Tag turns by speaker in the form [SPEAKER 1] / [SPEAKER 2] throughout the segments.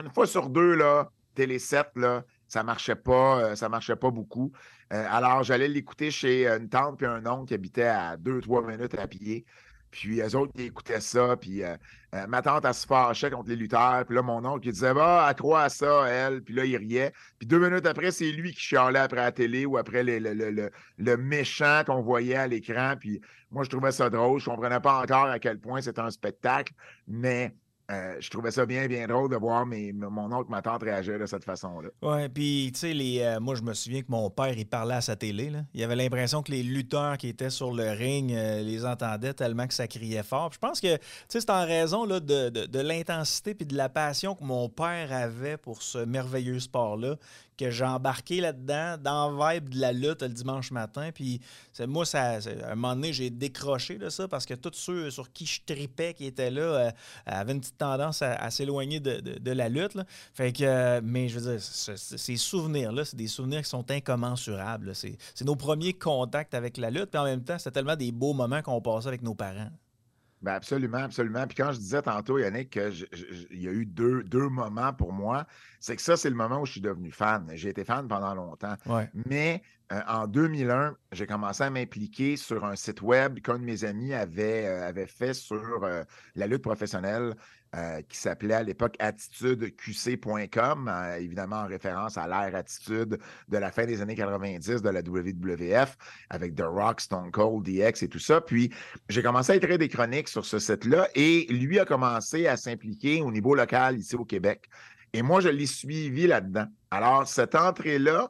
[SPEAKER 1] une fois sur deux, là, Télé 7, là, ça marchait pas beaucoup. Alors, j'allais l'écouter chez une tante puis un oncle qui habitait à 2, 3 minutes à pied. Puis eux autres, ils écoutaient ça. Puis ma tante, elle se fâchait contre les lutteurs. Puis là, mon oncle, il disait, bah, elle croit à ça, elle. Puis là, il riait. Puis 2 minutes après, c'est lui qui chialait après la télé ou après le méchant qu'on voyait à l'écran. Puis moi, je trouvais ça drôle. Je comprenais pas encore à quel point c'était un spectacle. Mais je trouvais ça bien, bien drôle de voir mon oncle, ma tante réagir de cette façon-là.
[SPEAKER 2] Ouais, puis tu sais, moi je me souviens que mon père, il parlait à sa télé, là. Il avait l'impression que les lutteurs qui étaient sur le ring les entendaient tellement que ça criait fort. Puis je pense que, tu sais, c'est en raison là, de l'intensité puis de la passion que mon père avait pour ce merveilleux sport-là que j'ai embarqué là-dedans, dans le vibe de la lutte le dimanche matin. Puis moi, à un moment donné, j'ai décroché de ça parce que tous ceux sur qui je tripais qui étaient là avaient une petite tendance à s'éloigner de la lutte, là. Fait que, mais je veux dire, ces souvenirs-là, c'est des souvenirs qui sont incommensurables, là. C'est nos premiers contacts avec la lutte, puis en même temps, c'était tellement des beaux moments qu'on passait avec nos parents.
[SPEAKER 1] Ben absolument, absolument. Puis quand je disais tantôt, Yannick, il y a eu deux moments pour moi, c'est que ça, c'est le moment où je suis devenu fan. J'ai été fan pendant longtemps.
[SPEAKER 2] Ouais.
[SPEAKER 1] Mais en 2001, j'ai commencé à m'impliquer sur un site web qu'un de mes amis avait fait sur la lutte professionnelle qui s'appelait à l'époque attitudeqc.com, évidemment en référence à l'ère Attitude de la fin des années 90 de la WWF avec The Rock, Stone Cold, DX et tout ça. Puis, j'ai commencé à écrire des chroniques sur ce site-là et lui a commencé à s'impliquer au niveau local ici au Québec. Et moi, je l'ai suivi là-dedans. Alors, cette entrée-là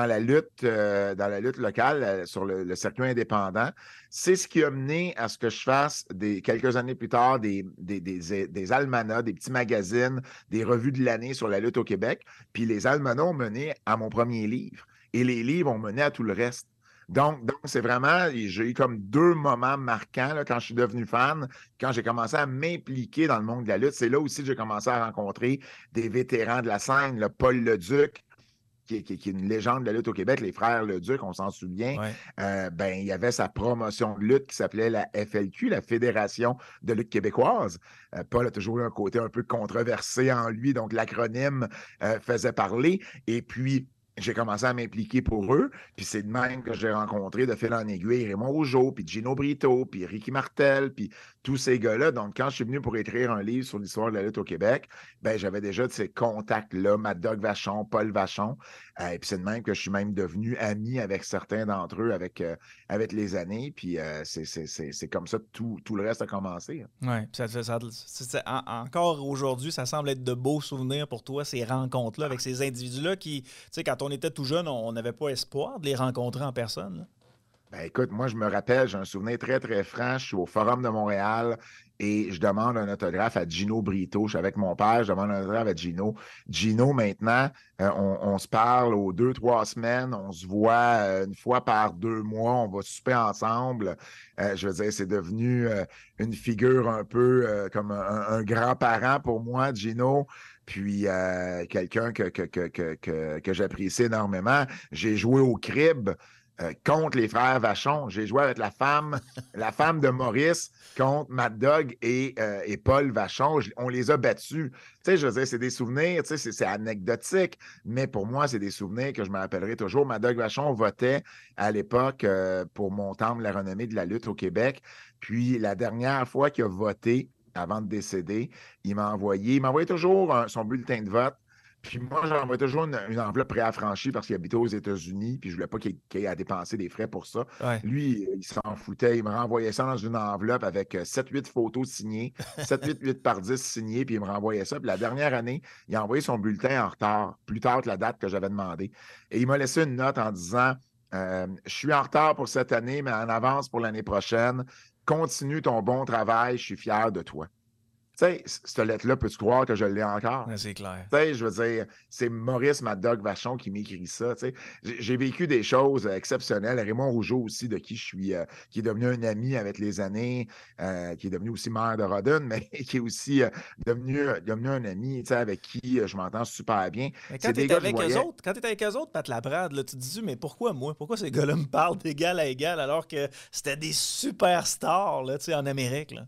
[SPEAKER 1] dans la lutte locale, sur le circuit indépendant, c'est ce qui a mené à ce que je fasse quelques années plus tard des almanachs, des petits magazines, des revues de l'année sur la lutte au Québec. Puis les almanachs ont mené à mon premier livre. Et les livres ont mené à tout le reste. Donc c'est vraiment, j'ai eu comme deux moments marquants là, quand je suis devenu fan, quand j'ai commencé à m'impliquer dans le monde de la lutte. C'est là aussi que j'ai commencé à rencontrer des vétérans de la scène, le Paul Leduc, qui est une légende de la lutte au Québec, les frères Leduc, on s'en souvient.
[SPEAKER 2] Ouais.
[SPEAKER 1] Ben, il y avait sa promotion de lutte qui s'appelait la FLQ, la Fédération de lutte québécoise. Paul a toujours eu un côté un peu controversé en lui, donc l'acronyme faisait parler. Et puis, j'ai commencé à m'impliquer pour eux, puis c'est de même que j'ai rencontré de fil en aiguille Raymond Rougeau, puis Gino Brito, puis Ricky Martel, puis tous ces gars-là. Donc, quand je suis venu pour écrire un livre sur l'histoire de la lutte au Québec, ben j'avais déjà de ces contacts-là, Mad Dog Vachon, Paul Vachon, et puis c'est de même que je suis même devenu ami avec certains d'entre eux avec les années, puis c'est comme ça que tout le reste a commencé.
[SPEAKER 2] Ouais, puis encore aujourd'hui, ça semble être de beaux souvenirs pour toi, ces rencontres-là avec ces individus-là qui, tu sais, quand on était tout jeune, on n'avait pas espoir de les rencontrer en personne, là.
[SPEAKER 1] Ben écoute, moi je me rappelle, j'ai un souvenir très très franc, je suis au Forum de Montréal et je demande un autographe à Gino Brito. Je suis avec mon père, je demande un autographe à Gino. Gino, maintenant, on se parle aux 2, 3 semaines, on se voit une fois par 2 mois, on va souper ensemble. Je veux dire, c'est devenu une figure un peu comme un grand-parent pour moi, Gino. Puis quelqu'un que j'apprécie énormément. J'ai joué au crib contre les frères Vachon. J'ai joué avec la femme de Maurice contre Mad Dog et Paul Vachon. On les a battus. Tu sais, je veux dire, c'est des souvenirs, tu sais, c'est anecdotique, mais pour moi, c'est des souvenirs que je me rappellerai toujours. Mad Dog Vachon votait à l'époque pour mon temple la renommée de la lutte au Québec. Puis la dernière fois qu'il a voté, avant de décéder, il m'envoyait toujours son bulletin de vote. Puis moi, j'envoie toujours une enveloppe préaffranchie parce qu'il habitait aux États-Unis, puis je voulais pas qu'il ait à dépenser des frais pour ça.
[SPEAKER 2] Ouais.
[SPEAKER 1] Lui, il s'en foutait. Il me renvoyait ça dans une enveloppe avec 7-8 photos signées, 7-8 par 10 signées, puis il me renvoyait ça. Puis la dernière année, il a envoyé son bulletin en retard, plus tard que la date que j'avais demandé. Et il m'a laissé une note en disant je suis en retard pour cette année, mais en avance pour l'année prochaine. Continue ton bon travail, je suis fier de toi. Tu sais, cette lettre-là, peux-tu croire que je l'ai encore?
[SPEAKER 2] Ouais, c'est clair.
[SPEAKER 1] Tu sais, je veux dire, c'est Maurice Mad Dog Vachon qui m'écrit ça. Tu sais. J'ai vécu des choses exceptionnelles. Raymond Rougeau aussi, de qui je suis, qui est devenu un ami avec les années, qui est devenu aussi maire de Rodden, mais qui est aussi devenu un ami, tu sais, avec qui je m'entends super bien.
[SPEAKER 2] Mais
[SPEAKER 1] C'est des gars que je voyais.
[SPEAKER 2] quand t'es avec eux autres, Pat Laprade, là, tu te dis, mais pourquoi moi? Pourquoi ces gars-là me parlent d'égal à égal alors que c'était des superstars, là, tu sais, en Amérique, là?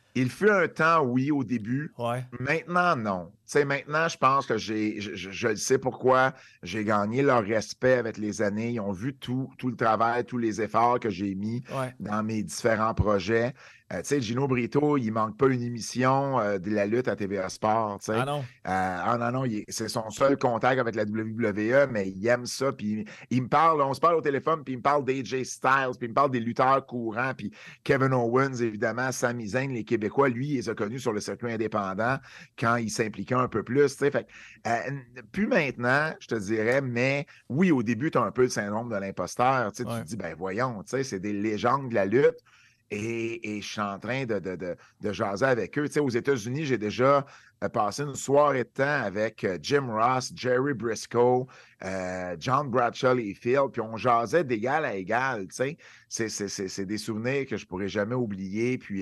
[SPEAKER 1] Il fut un temps, oui, au début.
[SPEAKER 2] Ouais.
[SPEAKER 1] Maintenant, non. Tu sais, maintenant, je pense que je le sais pourquoi. J'ai gagné leur respect avec les années. Ils ont vu tout le travail, tous les efforts que j'ai mis
[SPEAKER 2] Ouais.
[SPEAKER 1] dans mes différents projets. Tu sais, Gino Brito, il manque pas une émission de la lutte à TVA Sport. Tu
[SPEAKER 2] Ah
[SPEAKER 1] sais.
[SPEAKER 2] non.
[SPEAKER 1] Non, non, c'est son seul contact avec la WWE, mais il aime ça. Puis il me parle, on se parle au téléphone, puis il me parle d'AJ Styles, puis il me parle des lutteurs courants, puis Kevin Owens, évidemment, Sami Zayn, les Québécois, lui, il les a connus sur le circuit indépendant quand il s'impliquait un peu plus. Fait, plus maintenant, je te dirais, mais oui, au début, tu as un peu le syndrome de l'imposteur. Tu te dis, ben voyons, c'est des légendes de la lutte. Et je suis en train de jaser avec eux. Tu sais, aux États-Unis, j'ai déjà passé une soirée de temps avec Jim Ross, Jerry Briscoe, John Bradshaw Layfield, puis on jasait d'égal à égal. Tu sais. C'est des souvenirs que je ne pourrai jamais oublier. Puis,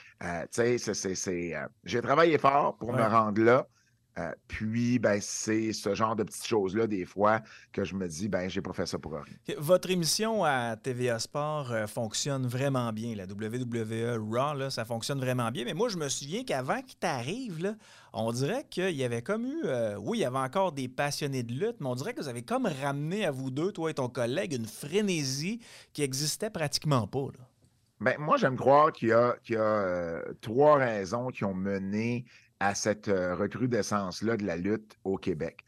[SPEAKER 1] tu sais, j'ai travaillé fort pour me rendre là. Puis, ben, c'est ce genre de petites choses-là, des fois, que je me dis, ben, j'ai pas fait ça pour rien.
[SPEAKER 2] Votre émission à TVA Sport fonctionne vraiment bien. La WWE Raw, là, ça fonctionne vraiment bien. Mais moi, je me souviens qu'avant qu'il t'arrive, là, on dirait qu'il y avait comme eu... oui, il y avait encore des passionnés de lutte, mais on dirait que vous avez comme ramené à vous deux, toi et ton collègue, une frénésie qui existait pratiquement pas, là.
[SPEAKER 1] Ben, moi, j'aime croire qu'il y a trois raisons qui ont mené à cette recrudescence-là de la lutte au Québec.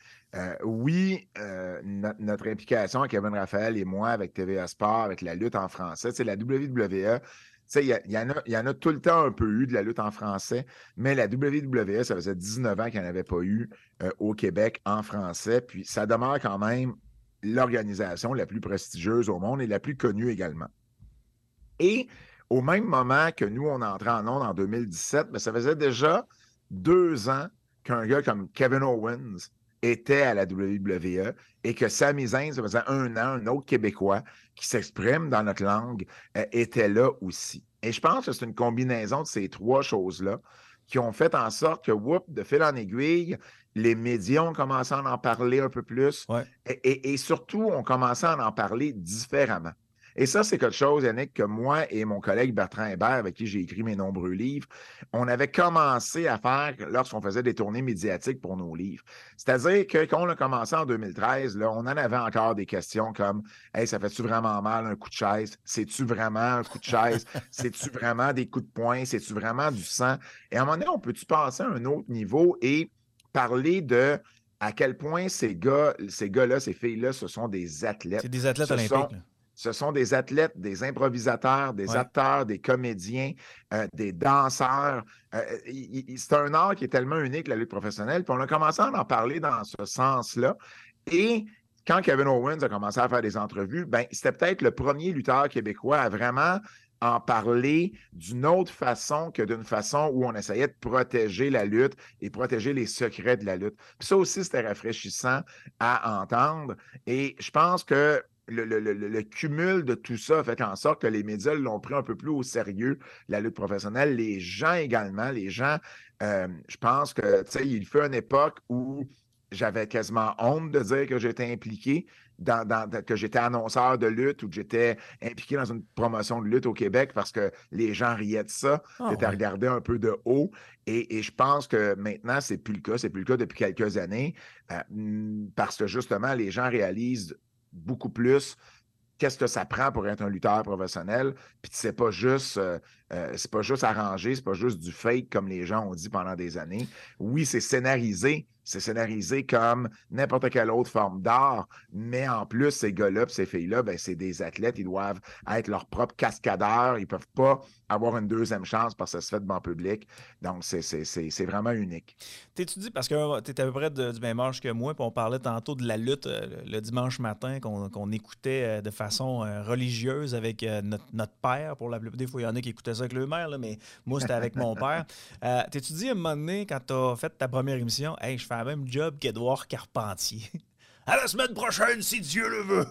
[SPEAKER 1] Oui, notre implication, Kevin Raphaël et moi, avec TVA Sport, avec la lutte en français, c'est la WWE. Il y en a tout le temps un peu eu de la lutte en français, mais la WWE, ça faisait 19 ans qu'il n'y en avait pas eu au Québec en français. Puis ça demeure quand même l'organisation la plus prestigieuse au monde et la plus connue également. Et au même moment que nous, on entrait en ondes en 2017, mais ça faisait déjà 2 ans qu'un gars comme Kevin Owens était à la WWE et que Sami Zayn, ça faisait 1 an, un autre Québécois qui s'exprime dans notre langue, était là aussi. Et je pense que c'est une combinaison de ces trois choses-là qui ont fait en sorte que, de fil en aiguille, les médias ont commencé à en parler un peu plus et surtout, on commencé à en parler différemment. Et ça, c'est quelque chose, Yannick, que moi et mon collègue Bertrand Hébert, avec qui j'ai écrit mes nombreux livres, on avait commencé à faire lorsqu'on faisait des tournées médiatiques pour nos livres. C'est-à-dire que quand on a commencé en 2013, là, on en avait encore des questions comme « Hey, ça fait-tu vraiment mal un coup de chaise? C'est-tu vraiment un coup de chaise? C'est-tu vraiment des coups de poing? C'est-tu vraiment du sang? » Et à un moment donné, on peut-tu passer à un autre niveau et parler de à quel point ces gars-là, ces filles-là, ce sont des athlètes.
[SPEAKER 2] C'est des athlètes olympiques, là.
[SPEAKER 1] Ce sont des athlètes, des improvisateurs, des acteurs, des comédiens, des danseurs. C'est un art qui est tellement unique, la lutte professionnelle. Puis on a commencé à en parler dans ce sens-là. Et quand Kevin Owens a commencé à faire des entrevues, ben, c'était peut-être le premier lutteur québécois à vraiment en parler d'une autre façon que d'une façon où on essayait de protéger la lutte et protéger les secrets de la lutte. Puis ça aussi, c'était rafraîchissant à entendre. Et je pense que le cumul de tout ça fait en sorte que les médias l'ont pris un peu plus au sérieux, la lutte professionnelle. Les gens également, je pense que, tu sais, il fut une époque où j'avais quasiment honte de dire que j'étais impliqué, que j'étais annonceur de lutte ou que j'étais impliqué dans une promotion de lutte au Québec parce que les gens riaient de ça, j'étais regardé un peu de haut. Et je pense que maintenant, c'est plus le cas. C'est plus le cas depuis quelques années parce que justement, les gens réalisent beaucoup plus qu'est-ce que ça prend pour être un lutteur professionnel, puis c'est pas juste arrangé, c'est pas juste du fake comme les gens ont dit pendant des années. Oui, c'est scénarisé comme n'importe quelle autre forme d'art, mais en plus, ces gars-là et ces filles-là, ben, c'est des athlètes, ils doivent être leurs propres cascadeurs, ils peuvent pas avoir une deuxième chance parce que ça se fait devant public. Donc, c'est vraiment unique.
[SPEAKER 2] T'étudies parce que tu es à peu près du même âge que moi, puis on parlait tantôt de la lutte le dimanche matin qu'on écoutait de façon religieuse avec notre père. Pour la plupart des fois, il y en a qui écoutaient ça avec leur mère, là, mais moi, c'était avec mon père. T'étudies à un moment donné, quand tu as fait ta première émission, « Hey, je fais le même job qu'Édouard Carpentier. À la semaine prochaine, si Dieu le veut! »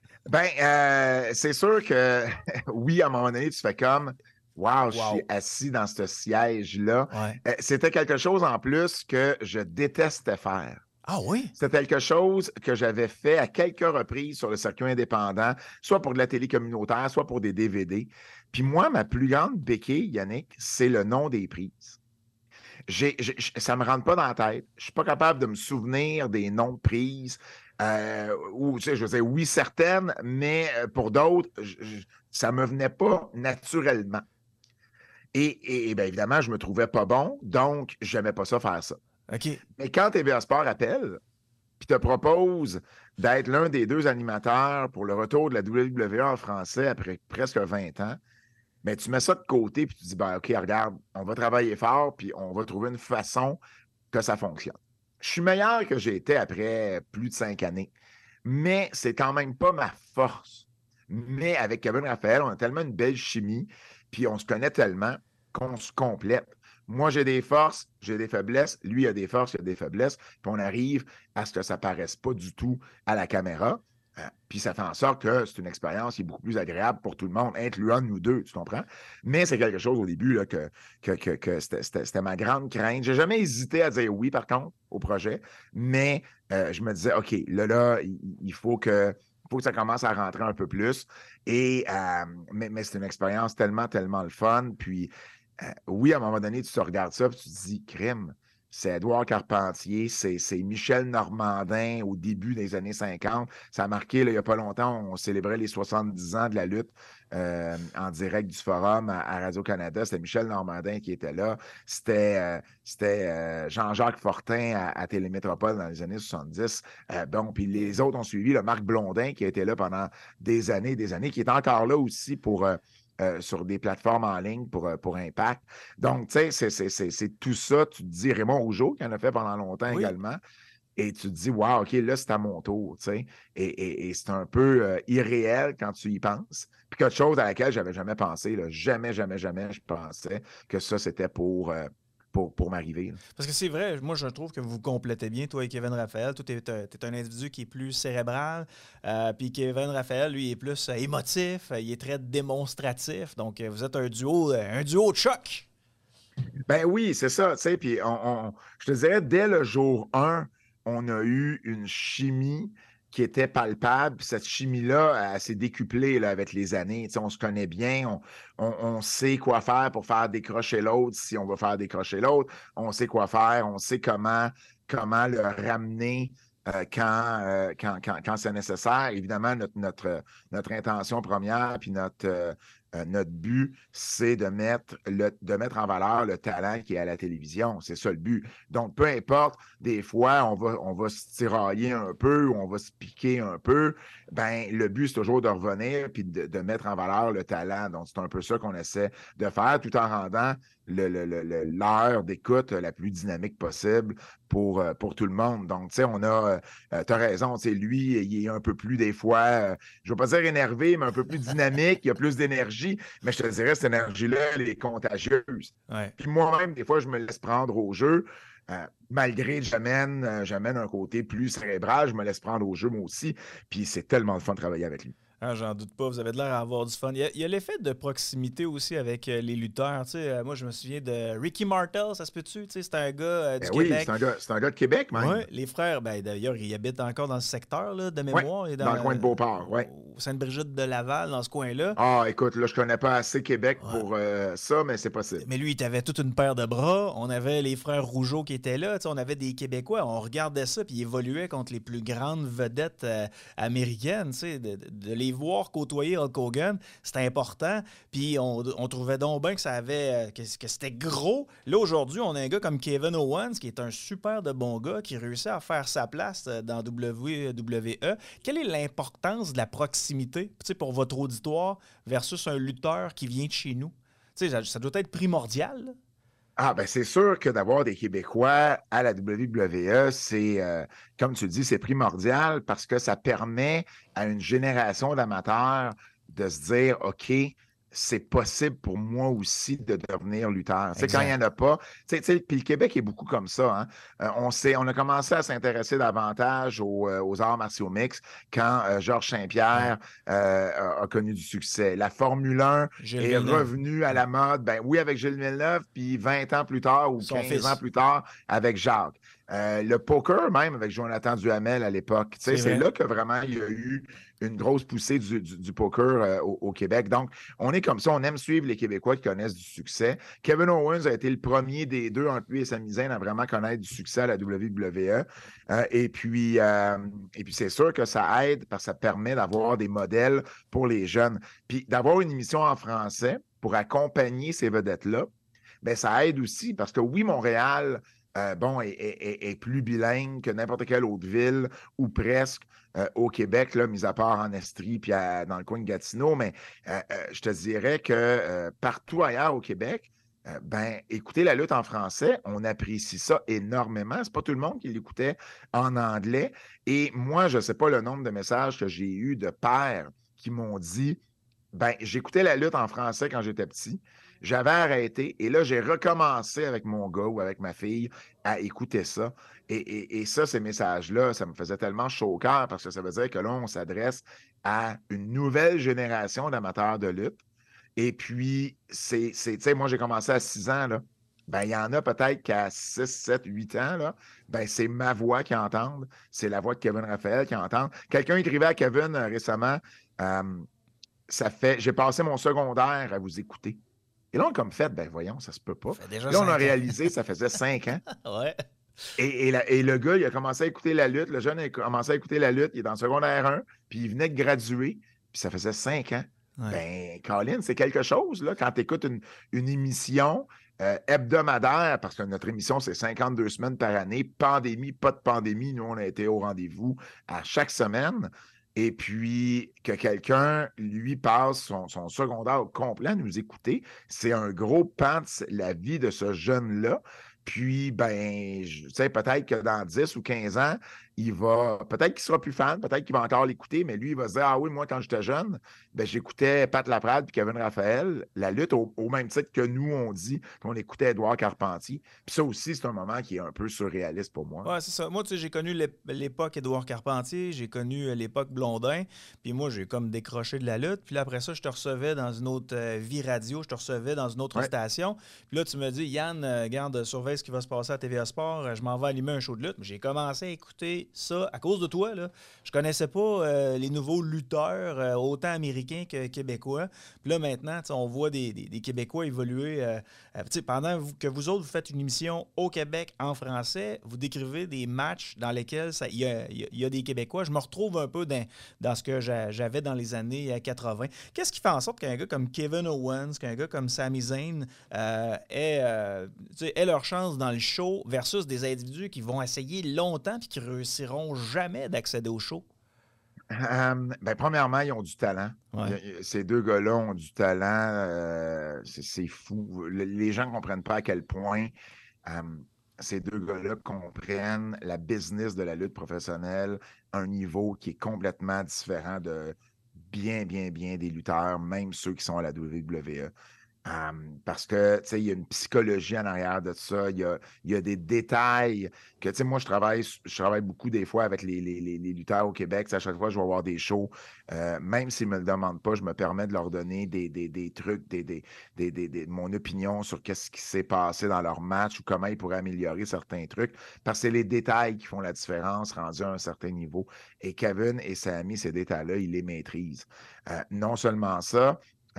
[SPEAKER 1] Ben, c'est sûr que oui, à un moment donné, tu fais comme wow, je suis assis dans ce siège-là.
[SPEAKER 2] Ouais.
[SPEAKER 1] C'était quelque chose en plus que je détestais faire.
[SPEAKER 2] Ah oui?
[SPEAKER 1] C'était quelque chose que j'avais fait à quelques reprises sur le circuit indépendant, soit pour de la télé communautaire, soit pour des DVD. Puis moi, ma plus grande béquille, Yannick, c'est le nom des prises. Ça ne me rentre pas dans la tête. Je ne suis pas capable de me souvenir des noms de prises. Ou, tu sais, je veux dire, oui, certaines, mais pour d'autres, ça ne me venait pas naturellement. Et bien évidemment, je ne me trouvais pas bon, donc je n'aimais pas ça faire ça.
[SPEAKER 2] OK.
[SPEAKER 1] Mais quand TVA Sport appelle, puis te propose d'être l'un des 2 animateurs pour le retour de la WWE en français après presque 20 ans, mais tu mets ça de côté puis tu dis, ben, OK, regarde, on va travailler fort puis on va trouver une façon que ça fonctionne. Je suis meilleur que j'ai été après plus de 5 années, mais c'est quand même pas ma force. Mais avec Kevin Raphaël, on a tellement une belle chimie, puis on se connaît tellement qu'on se complète. Moi, j'ai des forces, j'ai des faiblesses. Lui, il a des forces, il a des faiblesses. Puis on arrive à ce que ça ne paraisse pas du tout à la caméra. Puis ça fait en sorte que c'est une expérience qui est beaucoup plus agréable pour tout le monde, incluant nous deux, tu comprends? Mais c'est quelque chose au début là, que c'était ma grande crainte. J'ai jamais hésité à dire oui, par contre, au projet, mais je me disais, OK, là, il faut que ça commence à rentrer un peu plus. Mais c'est une expérience tellement, tellement le fun. Puis oui, à un moment donné, tu te regardes ça et tu te dis, crime, c'est Édouard Carpentier, c'est Michel Normandin au début des années 50. Ça a marqué, là, il n'y a pas longtemps, on célébrait les 70 ans de la lutte en direct du forum à Radio-Canada. C'était Michel Normandin qui était là. C'était Jean-Jacques Fortin à Télémétropole dans les années 70. Bon, puis les autres ont suivi, le Marc Blondin qui a été là pendant des années, qui est encore là aussi pour... sur des plateformes en ligne pour Impact. Donc, tu sais, c'est tout ça. Tu te dis, Raymond Rougeau, qui en a fait pendant longtemps également, et tu te dis, wow, OK, là, c'est à mon tour, tu sais. Et c'est un peu irréel quand tu y penses. Puis quelque chose à laquelle je n'avais jamais pensé, là. Jamais, jamais, jamais, je pensais que ça, c'était pour m'arriver.
[SPEAKER 2] Parce que c'est vrai, moi je trouve que vous complétez bien, toi et Kevin Raphaël. Toi, tu es un individu qui est plus cérébral, puis Kevin Raphaël, lui, est plus émotif, il est très démonstratif. Donc, vous êtes un duo de choc.
[SPEAKER 1] Ben oui, c'est ça, tu sais, puis je te dirais, dès le jour 1, on a eu une chimie qui était palpable, puis cette chimie-là, elle s'est décuplée là, avec les années, tu sais, on se connaît bien, on sait quoi faire pour faire décrocher l'autre si on va faire décrocher l'autre, on sait quoi faire, on sait comment le ramener quand c'est nécessaire. Évidemment, notre intention première, puis notre but, c'est de mettre en valeur le talent qui est à la télévision. C'est ça le but. Donc, peu importe, des fois, on va se tirailler un peu, on va se piquer un peu. Ben, le but, c'est toujours de revenir puis de mettre en valeur le talent. Donc, c'est un peu ça qu'on essaie de faire tout en rendant l'heure d'écoute la plus dynamique possible pour tout le monde. Donc, tu sais, tu as raison, tu sais, lui, il est un peu plus des fois, je ne veux pas dire énervé, mais un peu plus dynamique, il y a plus d'énergie, mais je te dirais, cette énergie-là, elle est contagieuse.
[SPEAKER 2] Ouais.
[SPEAKER 1] Puis moi-même, des fois, je me laisse prendre au jeu. Malgré que j'amène un côté plus cérébral, je me laisse prendre au jeu moi aussi. Puis c'est tellement le fun de travailler avec lui.
[SPEAKER 2] Ah, j'en doute pas, vous avez de l'air à avoir du fun. Il y a l'effet de proximité aussi avec les lutteurs. Tu sais, moi, je me souviens de Ricky Martel, ça se peut-tu? Tu sais, c'est un gars du
[SPEAKER 1] oui,
[SPEAKER 2] Québec.
[SPEAKER 1] C'est un gars de Québec, même.
[SPEAKER 2] Oui, les frères, ben, d'ailleurs, ils habitent encore dans ce secteur là, de mémoire.
[SPEAKER 1] Ouais, dans le coin de Beauport, oui.
[SPEAKER 2] Sainte-Brigitte de Laval, dans ce coin-là.
[SPEAKER 1] Ah, écoute, là, je connais pas assez Québec pour ça, mais c'est possible.
[SPEAKER 2] Mais lui, il avait toute une paire de bras. On avait les frères Rougeau qui étaient là. Tu sais, on avait des Québécois. On regardait ça, puis ils évoluaient contre les plus grandes vedettes américaines. Tu sais, de les voir côtoyer Hulk Hogan, c'était important. Puis on trouvait donc bien que ça avait que c'était gros. Là, aujourd'hui, on a un gars comme Kevin Owens, qui est un super de bon gars, qui réussit à faire sa place dans WWE. Quelle est l'importance de la proximité, tu sais, pour votre auditoire versus un lutteur qui vient de chez nous? Tu sais, ça doit être primordial, là.
[SPEAKER 1] Ah, ben c'est sûr que d'avoir des Québécois à la WWE, c'est, comme tu le dis, c'est primordial parce que ça permet à une génération d'amateurs de se dire, OK, c'est possible pour moi aussi de devenir lutteur. Tu sais, quand il n'y en a pas, tu sais, puis le Québec est beaucoup comme ça. Hein? On a commencé à s'intéresser davantage aux arts martiaux mixtes quand Georges Saint-Pierre a connu du succès. La Formule 1 est revenue à la mode, ben oui, avec Gilles Villeneuve, puis 20 ans plus tard ou 15 ans plus tard avec Jacques. Le poker, même, avec Jonathan Duhamel à l'époque.
[SPEAKER 2] C'est
[SPEAKER 1] C'est
[SPEAKER 2] vrai.
[SPEAKER 1] là que vraiment il y a eu une grosse poussée du poker au Québec. Donc, on est comme ça, on aime suivre les Québécois qui connaissent du succès. Kevin Owens a été le premier des deux, entre lui et Sami Zayn, à vraiment connaître du succès à la WWE. Et puis, c'est sûr que ça aide parce que ça permet d'avoir des modèles pour les jeunes. Puis d'avoir une émission en français pour accompagner ces vedettes-là, ben, ça aide aussi parce que oui, Montréal, est plus bilingue que n'importe quelle autre ville ou presque au Québec, là, mis à part en Estrie puis dans le coin de Gatineau. Mais je te dirais que partout ailleurs au Québec, écouter la lutte en français, on apprécie ça énormément. C'est pas tout le monde qui l'écoutait en anglais. Et moi, je ne sais pas le nombre de messages que j'ai eu de pères qui m'ont dit j'écoutais la lutte en français quand j'étais petit. J'avais arrêté et là, j'ai recommencé avec mon gars ou avec ma fille à écouter ça. Et ça, ces messages-là, ça me faisait tellement chaud au cœur parce que ça veut dire que là, on s'adresse à une nouvelle génération d'amateurs de lutte. Et puis, tu sais, moi, j'ai commencé à 6 ans, là. Il y en a peut-être qu'à 6, 7, 8 ans, là, c'est ma voix qu'ils entendent. C'est la voix de Kevin Raphaël qu'ils entendent. Quelqu'un écrivait à Kevin récemment, j'ai passé mon secondaire à vous écouter. Et là, on a comme fait, voyons, ça se peut pas.
[SPEAKER 2] Ça fait déjà
[SPEAKER 1] Puis là, on a
[SPEAKER 2] 5 ans.
[SPEAKER 1] réalisé, ça faisait 5 ans.
[SPEAKER 2] Ouais.
[SPEAKER 1] Et le gars, il a commencé à écouter la lutte. Le jeune a commencé à écouter la lutte. Il est en secondaire 1, puis il venait de graduer, puis ça faisait 5 ans.
[SPEAKER 2] Ouais.
[SPEAKER 1] Colin, c'est quelque chose, là, quand tu écoutes une émission hebdomadaire, parce que notre émission, c'est 52 semaines par année, pandémie, pas de pandémie. Nous, on a été au rendez-vous à chaque semaine. Et puis, que quelqu'un, lui, passe son secondaire au complet à nous écouter, c'est un gros pan de la vie de ce jeune-là. Puis, tu sais, peut-être que dans 10 ou 15 ans, peut-être qu'il sera plus fan, peut-être qu'il va encore l'écouter, mais lui, il va se dire, ah oui, moi, quand j'étais jeune, j'écoutais Pat Laprade puis Kevin Raphaël, la lutte au même titre que nous, on dit qu'on écoutait Édouard Carpentier. Puis ça aussi, c'est un moment qui est un peu surréaliste pour moi.
[SPEAKER 2] Ouais, c'est ça. Moi, tu sais, j'ai connu l'époque Édouard Carpentier, j'ai connu l'époque Blondin, puis moi, j'ai comme décroché de la lutte. Puis là, après ça, je te recevais dans une autre vie radio, je te recevais dans une autre station. Puis là, tu me dis, Yann, garde, surveille ce qui va se passer à TVA Sport, je m'en vais animer un show de lutte. Mais j'ai commencé à écouter ça à cause de toi, là. Je connaissais pas les nouveaux lutteurs, autant américains que québécois. Puis là, maintenant, on voit des Québécois évoluer. Pendant que vous autres, vous faites une émission au Québec en français, vous décrivez des matchs dans lesquels il y a des Québécois. Je me retrouve un peu dans ce que j'avais dans les années 80. Qu'est-ce qui fait en sorte qu'un gars comme Kevin Owens, qu'un gars comme Sami Zayn aient leur chance dans le show versus des individus qui vont essayer longtemps et qui réussiront jamais d'accéder au show?
[SPEAKER 1] Premièrement, ils ont du talent.
[SPEAKER 2] Ouais.
[SPEAKER 1] Ces deux gars-là ont du talent. C'est fou. Les gens ne comprennent pas à quel point ces deux gars-là comprennent la business de la lutte professionnelle à un niveau qui est complètement différent de bien, bien, bien des lutteurs, même ceux qui sont à la WWE. Parce que, tu sais, il y a une psychologie en arrière de ça. Il y a des détails que, tu sais, moi, je travaille beaucoup des fois avec les lutteurs au Québec. À chaque fois, je vais avoir des shows. Même s'ils ne me le demandent pas, je me permets de leur donner des trucs, mon opinion sur qu'est-ce qui s'est passé dans leur match ou comment ils pourraient améliorer certains trucs. Parce que c'est les détails qui font la différence rendus à un certain niveau. Et Kevin et Sami, ces détails-là, ils les maîtrisent. Non seulement ça,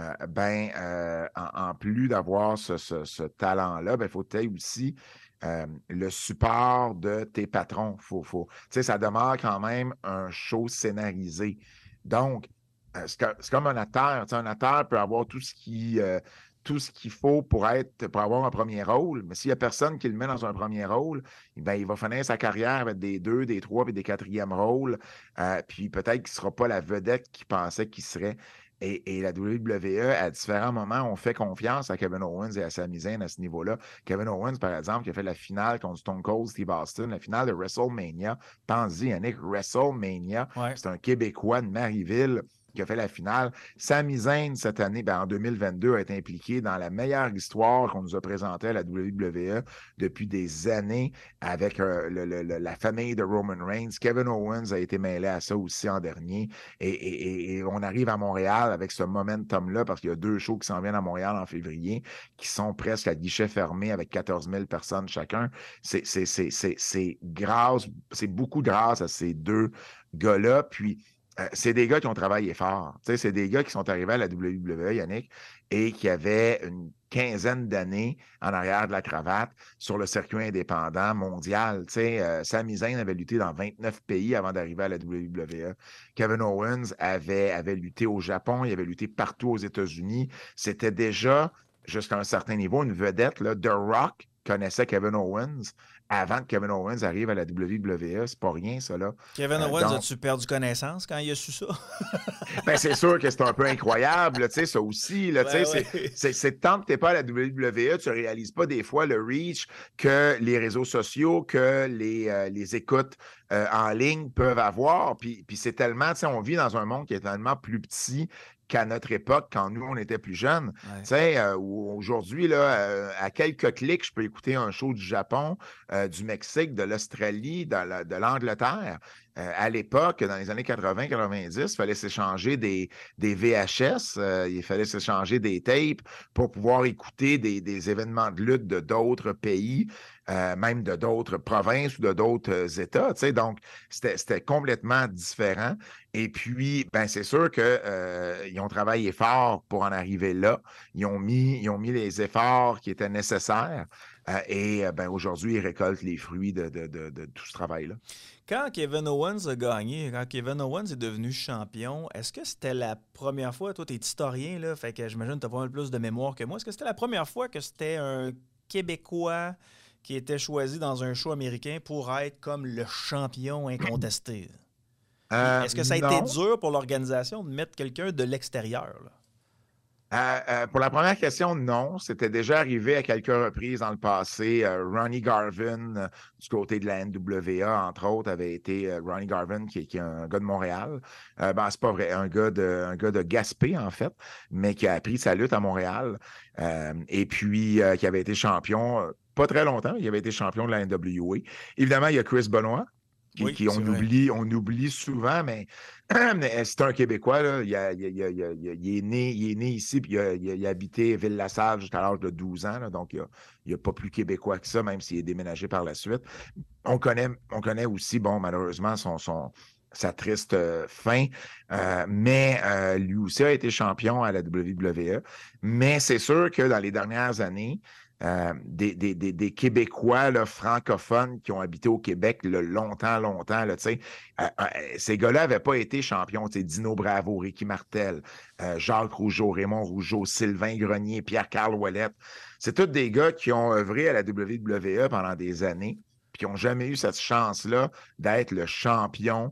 [SPEAKER 1] en plus d'avoir ce talent-là, il faut peut-être aussi le support de tes patrons. Ça demeure quand même un show scénarisé. Donc, c'est comme un acteur. Un acteur peut avoir tout ce qu'il faut pour avoir un premier rôle, mais s'il n'y a personne qui le met dans un premier rôle, il va finir sa carrière avec des 2, des 3 et des 4e rôles. Puis peut-être qu'il ne sera pas la vedette qu'il pensait qu'il serait. Et la WWE, à différents moments, on fait confiance à Kevin Owens et à Sami Zayn à ce niveau-là. Kevin Owens, par exemple, qui a fait la finale contre Stone Cold Steve Austin, la finale de WrestleMania. Pense-y, Yannick, WrestleMania,
[SPEAKER 2] Ouais.
[SPEAKER 1] c'est un Québécois de Marieville qui a fait la finale. Sami Zayn, cette année, en 2022, a été impliqué dans la meilleure histoire qu'on nous a présentée à la WWE depuis des années avec la famille de Roman Reigns. Kevin Owens a été mêlé à ça aussi en dernier. Et on arrive à Montréal avec ce momentum-là parce qu'il y a 2 shows qui s'en viennent à Montréal en février qui sont presque à guichet fermé avec 14 000 personnes chacun. C'est beaucoup grâce à ces 2 gars-là. Puis, c'est des gars qui ont travaillé fort. C'est des gars qui sont arrivés à la WWE, Yannick, et qui avaient une quinzaine d'années en arrière de la cravate sur le circuit indépendant mondial. Sami Zayn avait lutté dans 29 pays avant d'arriver à la WWE. Kevin Owens avait lutté au Japon, il avait lutté partout aux États-Unis. C'était déjà, jusqu'à un certain niveau, une vedette. Là. The Rock connaissait Kevin Owens avant que Kevin Owens arrive à la WWE. C'est pas rien, ça, là.
[SPEAKER 2] Kevin Owens, as-tu perdu connaissance quand il a su ça?
[SPEAKER 1] C'est sûr que c'est un peu incroyable, ça aussi. Là, c'est tant que tu n'es pas à la WWE, tu ne réalises pas des fois le reach que les réseaux sociaux, que les écoutes en ligne peuvent avoir. Puis c'est tellement, on vit dans un monde qui est tellement plus petit qu'à notre époque, quand nous, on était plus jeunes. Ouais. Aujourd'hui, à quelques clics, je peux écouter un show du Japon, du Mexique, de l'Australie, de l'Angleterre. À l'époque, dans les années 80-90, il fallait s'échanger des VHS, il fallait s'échanger des tapes pour pouvoir écouter des événements de lutte de d'autres pays, même de d'autres provinces ou de d'autres États. Donc, c'était complètement différent. Et puis, c'est sûr qu'ils ont travaillé fort pour en arriver là. Ils ont mis les efforts qui étaient nécessaires. Aujourd'hui, ils récoltent les fruits de tout ce travail-là.
[SPEAKER 2] Quand Kevin Owens a gagné, quand Kevin Owens est devenu champion, est-ce que c'était la première fois, toi, tu es historien, là, fait que j'imagine que tu as pas mal plus de mémoire que moi, est-ce que c'était la première fois que c'était un Québécois qui était choisi dans un show américain pour être comme le champion incontesté? Est-ce que ça a été dur pour l'organisation de mettre quelqu'un de l'extérieur, là?
[SPEAKER 1] Pour la première question, non. C'était déjà arrivé à quelques reprises dans le passé. Ronnie Garvin, du côté de la NWA, entre autres, avait été Ronnie Garvin, qui est un gars de Montréal. C'est pas vrai, un gars de Gaspé, en fait, mais qui a appris sa lutte à Montréal. Et puis, qui avait été champion, pas très longtemps, il avait été champion de la NWA. Évidemment, il y a Chris Benoit, on oublie souvent, mais c'est un Québécois, là. Il est né ici, puis il a habité Ville-la-Salle jusqu'à l'âge de 12 ans, là, donc il n'est pas plus Québécois que ça, même s'il est déménagé par la suite. On connaît aussi, malheureusement, sa triste fin, mais lui aussi a été champion à la WWE. Mais c'est sûr que dans les dernières années, des Québécois là, francophones qui ont habité au Québec longtemps, là, ces gars-là n'avaient pas été champions. Dino Bravo, Ricky Martel, Jacques Rougeau, Raymond Rougeau, Sylvain Grenier, Pierre-Carl Ouellette. C'est tous des gars qui ont œuvré à la WWE pendant des années puis qui n'ont jamais eu cette chance-là d'être le champion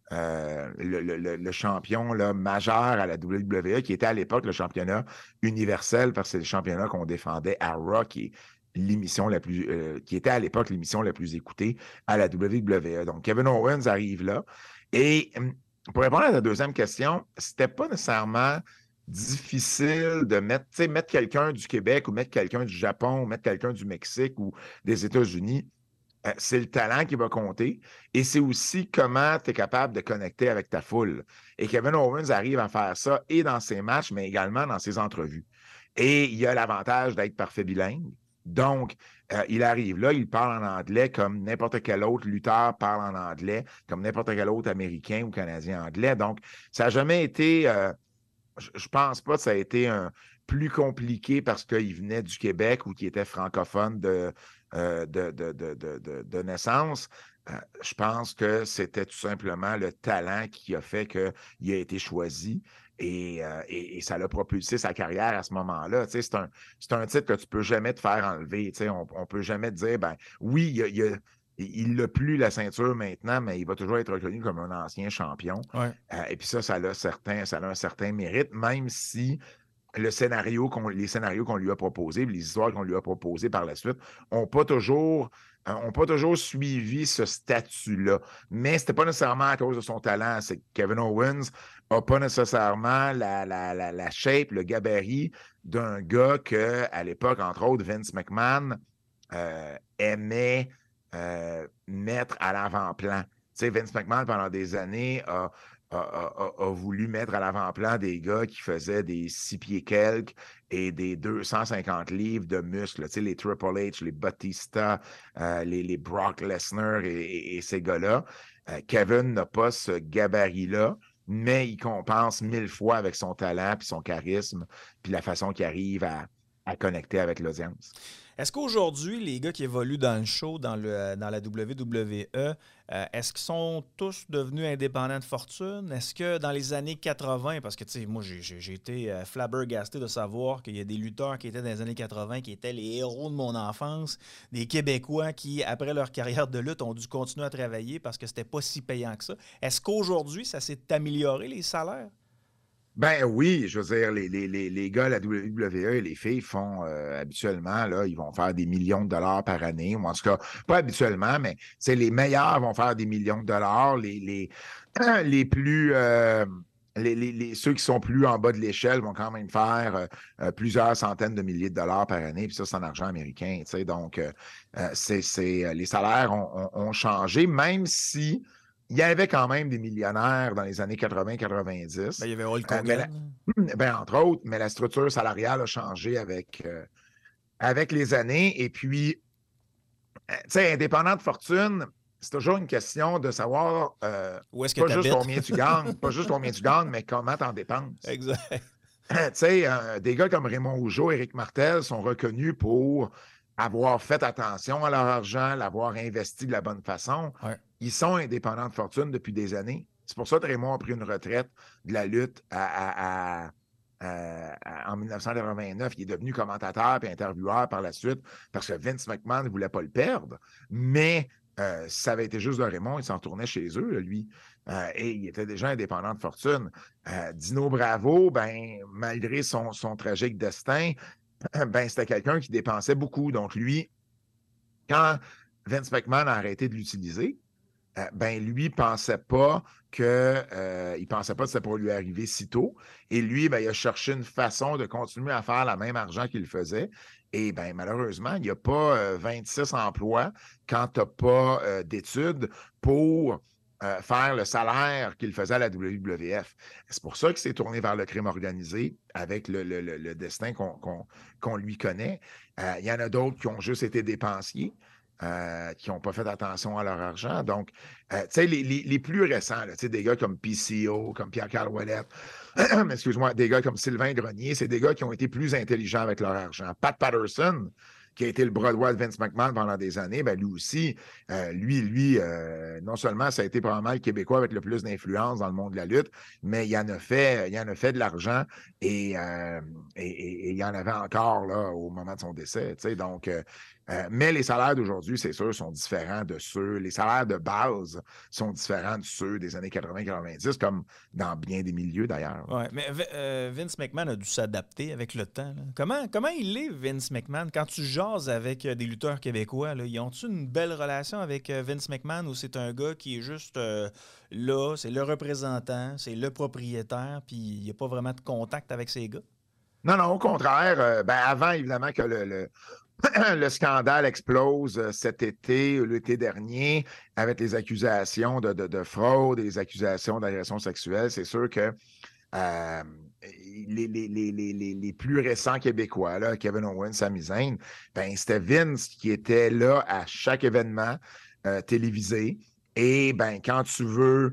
[SPEAKER 1] le champion là, majeur à la WWE, qui était à l'époque le championnat universel, parce que c'est le championnat qu'on défendait à Raw, qui est l'émission la plus, qui était à l'époque l'émission la plus écoutée à la WWE. Donc, Kevin Owens arrive là. Et pour répondre à ta deuxième question, c'était pas nécessairement difficile de mettre quelqu'un du Québec ou mettre quelqu'un du Japon ou mettre quelqu'un du Mexique ou des États-Unis. C'est le talent qui va compter et c'est aussi comment tu es capable de connecter avec ta foule. Et Kevin Owens arrive à faire ça et dans ses matchs, mais également dans ses entrevues. Et il a l'avantage d'être parfait bilingue. Donc, il arrive là, il parle en anglais comme n'importe quel autre lutteur parle en anglais, comme n'importe quel autre Américain ou Canadien anglais. Donc, ça n'a jamais été, je pense pas que ça a été plus compliqué parce qu'il venait du Québec ou qu'il était francophone de naissance. Je pense que c'était tout simplement le talent qui a fait qu'il a été choisi et ça l'a propulsé sa carrière à ce moment-là. C'est un titre que tu ne peux jamais te faire enlever. On ne peut jamais te dire, oui, il n'a plus la ceinture maintenant, mais il va toujours être reconnu comme un ancien champion.
[SPEAKER 2] Ouais.
[SPEAKER 1] Et puis ça a un certain mérite, même si les scénarios qu'on lui a proposés, les histoires qu'on lui a proposées par la suite, n'ont pas toujours n'ont pas toujours suivi ce statut-là. Mais ce n'était pas nécessairement à cause de son talent. C'est que Kevin Owens n'a pas nécessairement la shape, le gabarit d'un gars que, à l'époque, entre autres, Vince McMahon aimait mettre à l'avant-plan. Tu sais, Vince McMahon, pendant des années, a voulu mettre à l'avant-plan des gars qui faisaient des 6 pieds quelques et des 250 livres de muscles. Tu sais, les Triple H, les Batista, les Brock Lesnar et ces gars-là. Kevin n'a pas ce gabarit-là, mais il compense 1000 fois avec son talent, puis son charisme, puis la façon qu'il arrive à connecter avec l'audience.
[SPEAKER 2] Est-ce qu'aujourd'hui, les gars qui évoluent dans le show, dans la WWE, est-ce qu'ils sont tous devenus indépendants de fortune? Est-ce que dans les années 80, parce que tu sais, moi j'ai été flabbergasté de savoir qu'il y a des lutteurs qui étaient dans les années 80 qui étaient les héros de mon enfance, des Québécois qui, après leur carrière de lutte, ont dû continuer à travailler parce que c'était pas si payant que ça. Est-ce qu'aujourd'hui, ça s'est amélioré, les salaires?
[SPEAKER 1] Ben oui, je veux dire, les gars à la WWE et les filles font habituellement, là, ils vont faire des millions de dollars par année, ou en tout cas, pas habituellement, mais c'est les meilleurs vont faire des millions de dollars, les plus ceux qui sont plus en bas de l'échelle vont quand même faire plusieurs centaines de milliers de dollars par année, puis ça, c'est en argent américain, tu sais, donc les salaires ont changé, même si il y avait quand même des millionnaires dans les années 80-90.
[SPEAKER 2] Ben, il y avait Hulk Hogan.
[SPEAKER 1] Entre autres, mais la structure salariale a changé avec les années. Et puis, tu sais, indépendant de fortune, c'est toujours une question de savoir
[SPEAKER 2] où est-ce que
[SPEAKER 1] pas juste
[SPEAKER 2] t'habites?
[SPEAKER 1] combien tu gagnes, pas juste combien tu gagnes, mais comment tu en dépenses.
[SPEAKER 2] Exact.
[SPEAKER 1] Tu sais, des gars comme Raymond Rougeau, Éric Martel sont reconnus pour avoir fait attention à leur argent, l'avoir investi de la bonne façon.
[SPEAKER 2] Ouais.
[SPEAKER 1] Ils sont indépendants de fortune depuis des années. C'est pour ça que Raymond a pris une retraite de la lutte en 1989. Il est devenu commentateur et intervieweur par la suite parce que Vince McMahon ne voulait pas le perdre. Mais ça avait été juste de Raymond, il s'en tournait chez eux, lui. Et il était déjà indépendant de fortune. Dino Bravo, ben, malgré son tragique destin, ben, c'était quelqu'un qui dépensait beaucoup. Donc, lui, quand Vince McMahon a arrêté de l'utiliser, ben, lui, il ne pensait pas que c'était pour lui arriver si tôt. Et lui, ben, il a cherché une façon de continuer à faire le même argent qu'il faisait. Et ben, malheureusement, il n'y a pas 26 emplois quand tu n'as pas d'études pour faire le salaire qu'il faisait à la WWF. C'est pour ça qu'il s'est tourné vers le crime organisé avec le destin qu'on lui connaît. Il y en a d'autres qui ont juste été dépensiers. Qui n'ont pas fait attention à leur argent. Donc, tu sais, les plus récents, là, des gars comme PCO, comme Pierre-Carl Ouellette, excuse-moi, des gars comme Sylvain Grenier, c'est des gars qui ont été plus intelligents avec leur argent. Pat Patterson, qui a été le bras droit de Vince McMahon pendant des années, ben lui aussi, non seulement ça a été probablement le Québécois avec le plus d'influence dans le monde de la lutte, mais il en a fait de l'argent et il y en avait encore là, au moment de son décès. Donc, mais les salaires d'aujourd'hui, c'est sûr, sont différents de ceux, les salaires de base sont différents de ceux des années 80-90, comme dans bien des milieux d'ailleurs.
[SPEAKER 2] Oui, mais Vince McMahon a dû s'adapter avec le temps. Là. Comment il est, Vince McMahon? Quand tu jases avec des lutteurs québécois, là, ils ont-tu une belle relation avec Vince McMahon ou c'est un gars qui est juste là, c'est le représentant, c'est le propriétaire, puis il n'y a pas vraiment de contact avec ces gars?
[SPEAKER 1] Non, non, au contraire. Ben, avant, évidemment, que le scandale explose cet été, l'été dernier, avec les accusations de fraude et les accusations d'agression sexuelle, c'est sûr que les plus récents Québécois, là, Kevin Owens, Sami Zayn, ben, c'était Vince qui était là à chaque événement télévisé. Et ben, quand tu veux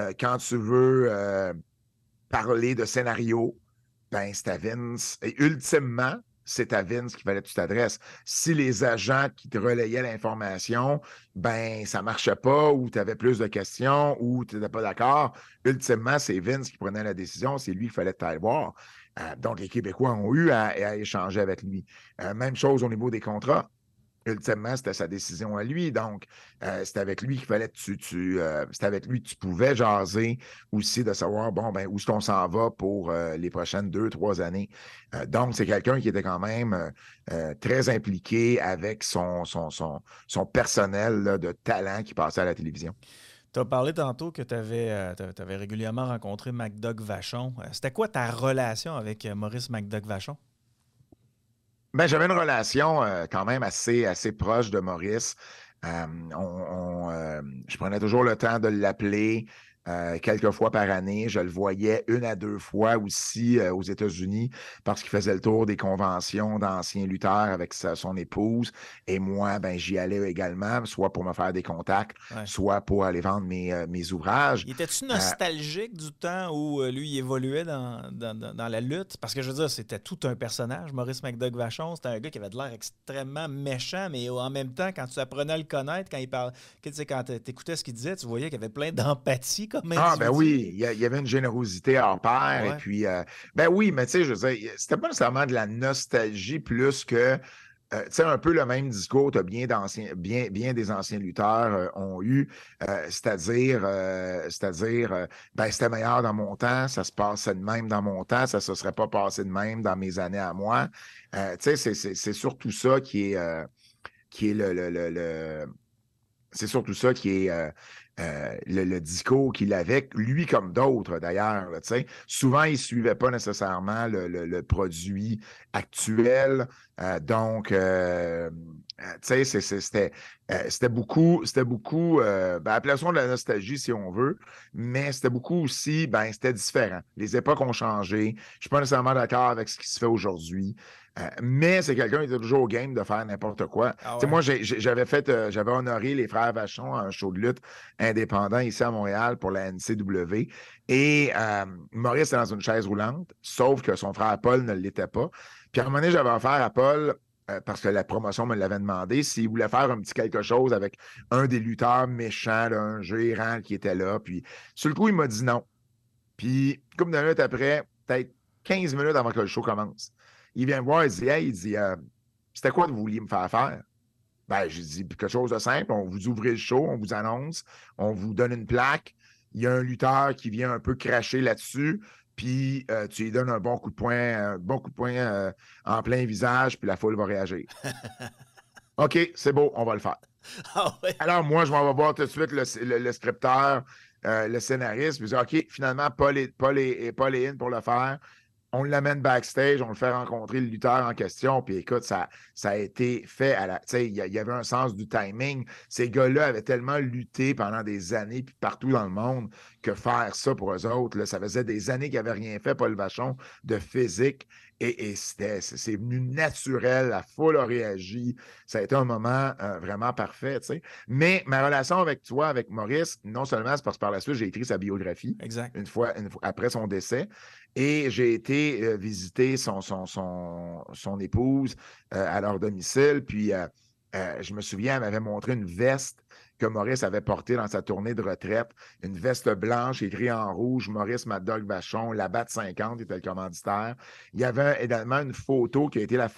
[SPEAKER 1] parler de scénario, ben, c'est à Vince. Et ultimement, c'est à Vince qu'il fallait que tu t'adresses. Si les agents qui te relayaient l'information, ben, ça ne marchait pas ou tu avais plus de questions ou tu n'étais pas d'accord, ultimement, c'est Vince qui prenait la décision. C'est lui qu'il fallait t'aller voir. Donc, les Québécois ont eu à échanger avec lui. Même chose au niveau des contrats. ultimement, c'était sa décision à lui. Donc, c'était avec lui qu'il fallait que c'était avec lui que tu pouvais jaser aussi de savoir, bon, ben, où est-ce qu'on s'en va pour les prochaines 2, 3 années. Donc, c'est quelqu'un qui était quand même très impliqué avec son personnel là, de talent qui passait à la télévision.
[SPEAKER 2] Tu as parlé tantôt que tu avais, régulièrement rencontré MacDoug Vachon. C'était quoi ta relation avec Maurice MacDoug Vachon?
[SPEAKER 1] Ben, j'avais une relation quand même assez proche de Maurice. Je prenais toujours le temps de l'appeler quelques fois par année. Je le voyais 1 à 2 fois aussi aux États-Unis parce qu'il faisait le tour des conventions d'anciens lutteurs avec son épouse. Et moi, ben, j'y allais également, soit pour me faire des contacts,
[SPEAKER 2] Ouais.
[SPEAKER 1] soit pour aller vendre mes ouvrages.
[SPEAKER 2] Il était-tu
[SPEAKER 1] Euh,
[SPEAKER 2] nostalgique du temps où lui, il évoluait dans la lutte? Parce que je veux dire, c'était tout un personnage, Maurice MacDoug Vachon. C'était un gars qui avait de l'air extrêmement méchant, mais en même temps, quand tu apprenais à le connaître, quand il parlait, tu sais, quand tu écoutais ce qu'il disait, tu voyais qu'il avait plein d'empathie comme
[SPEAKER 1] ben oui,
[SPEAKER 2] individu.
[SPEAKER 1] il y avait une générosité hors pair. Et
[SPEAKER 2] Ouais.
[SPEAKER 1] puis, ben oui, mais tu sais, je veux dire, c'était pas nécessairement de la nostalgie plus que, tu sais, un peu le même discours que bien des anciens lutteurs ont eu, ben, c'était meilleur dans mon temps, ça se passait de même dans mon temps, ça se serait pas passé de même dans mes années à moi. Tu sais, c'est surtout ça qui est c'est surtout ça qui est le discours qu'il avait, lui comme d'autres d'ailleurs. Là, tu sais. Souvent, il ne suivait pas nécessairement le produit actuel. Donc, tu sais, c'était beaucoup ben, appelons de la nostalgie si on veut, mais c'était beaucoup aussi, ben, c'était différent. Les époques ont changé. Je ne suis pas nécessairement d'accord avec ce qui se fait aujourd'hui. Mais c'est quelqu'un qui était toujours au game de faire n'importe quoi.
[SPEAKER 2] Ah
[SPEAKER 1] Tu sais,
[SPEAKER 2] ouais.
[SPEAKER 1] moi, j'avais honoré les frères Vachon à un show de lutte indépendant ici à Montréal pour la NCW. Et Maurice est dans une chaise roulante, sauf que son frère Paul ne l'était pas. Puis à un moment donné, j'avais offert à Paul, parce que la promotion me l'avait demandé, s'il voulait faire un petit quelque chose avec un des lutteurs méchants, là, un gérant qui était là. Puis sur le coup, il m'a dit non. Puis, une couple de minutes après, peut-être 15 minutes avant que le show commence, il vient me voir, il dit, hey, il dit, c'était quoi que vous vouliez me faire faire? Ben, j'ai dit quelque chose de simple. On vous ouvre le show, on vous annonce, on vous donne une plaque. Il y a un lutteur qui vient un peu cracher là-dessus, puis tu lui donnes un bon coup de poing en plein visage, puis la foule va réagir. OK, c'est beau, on va le faire.
[SPEAKER 2] Ah ouais.
[SPEAKER 1] Alors, moi, je m'en vais voir tout de suite le scripteur, le scénariste, puis je dis, OK, finalement, Paul est in pour le faire. On l'amène backstage, on le fait rencontrer le lutteur en question, puis écoute, ça a été fait à la. Tu sais, il y avait un sens du timing. Ces gars-là avaient tellement lutté pendant des années, puis partout dans le monde, que faire ça pour eux autres, là, ça faisait des années qu'ils n'avaient rien fait, Paul Vachon, de physique. Et c'est venu naturel, la foule a réagi. Ça a été un moment vraiment parfait, tu sais. Mais ma relation avec toi, avec Maurice, non seulement c'est parce que par la suite, j'ai écrit sa biographie,
[SPEAKER 2] Exact.
[SPEAKER 1] une fois après son décès, et j'ai été visiter son épouse à leur domicile. Puis, je me souviens, elle m'avait montré une veste que Maurice avait portée dans sa tournée de retraite. Une veste blanche écrite en rouge, Maurice MacDoug Vachon, la BAT 50 était le commanditaire. Il y avait également une photo qui a été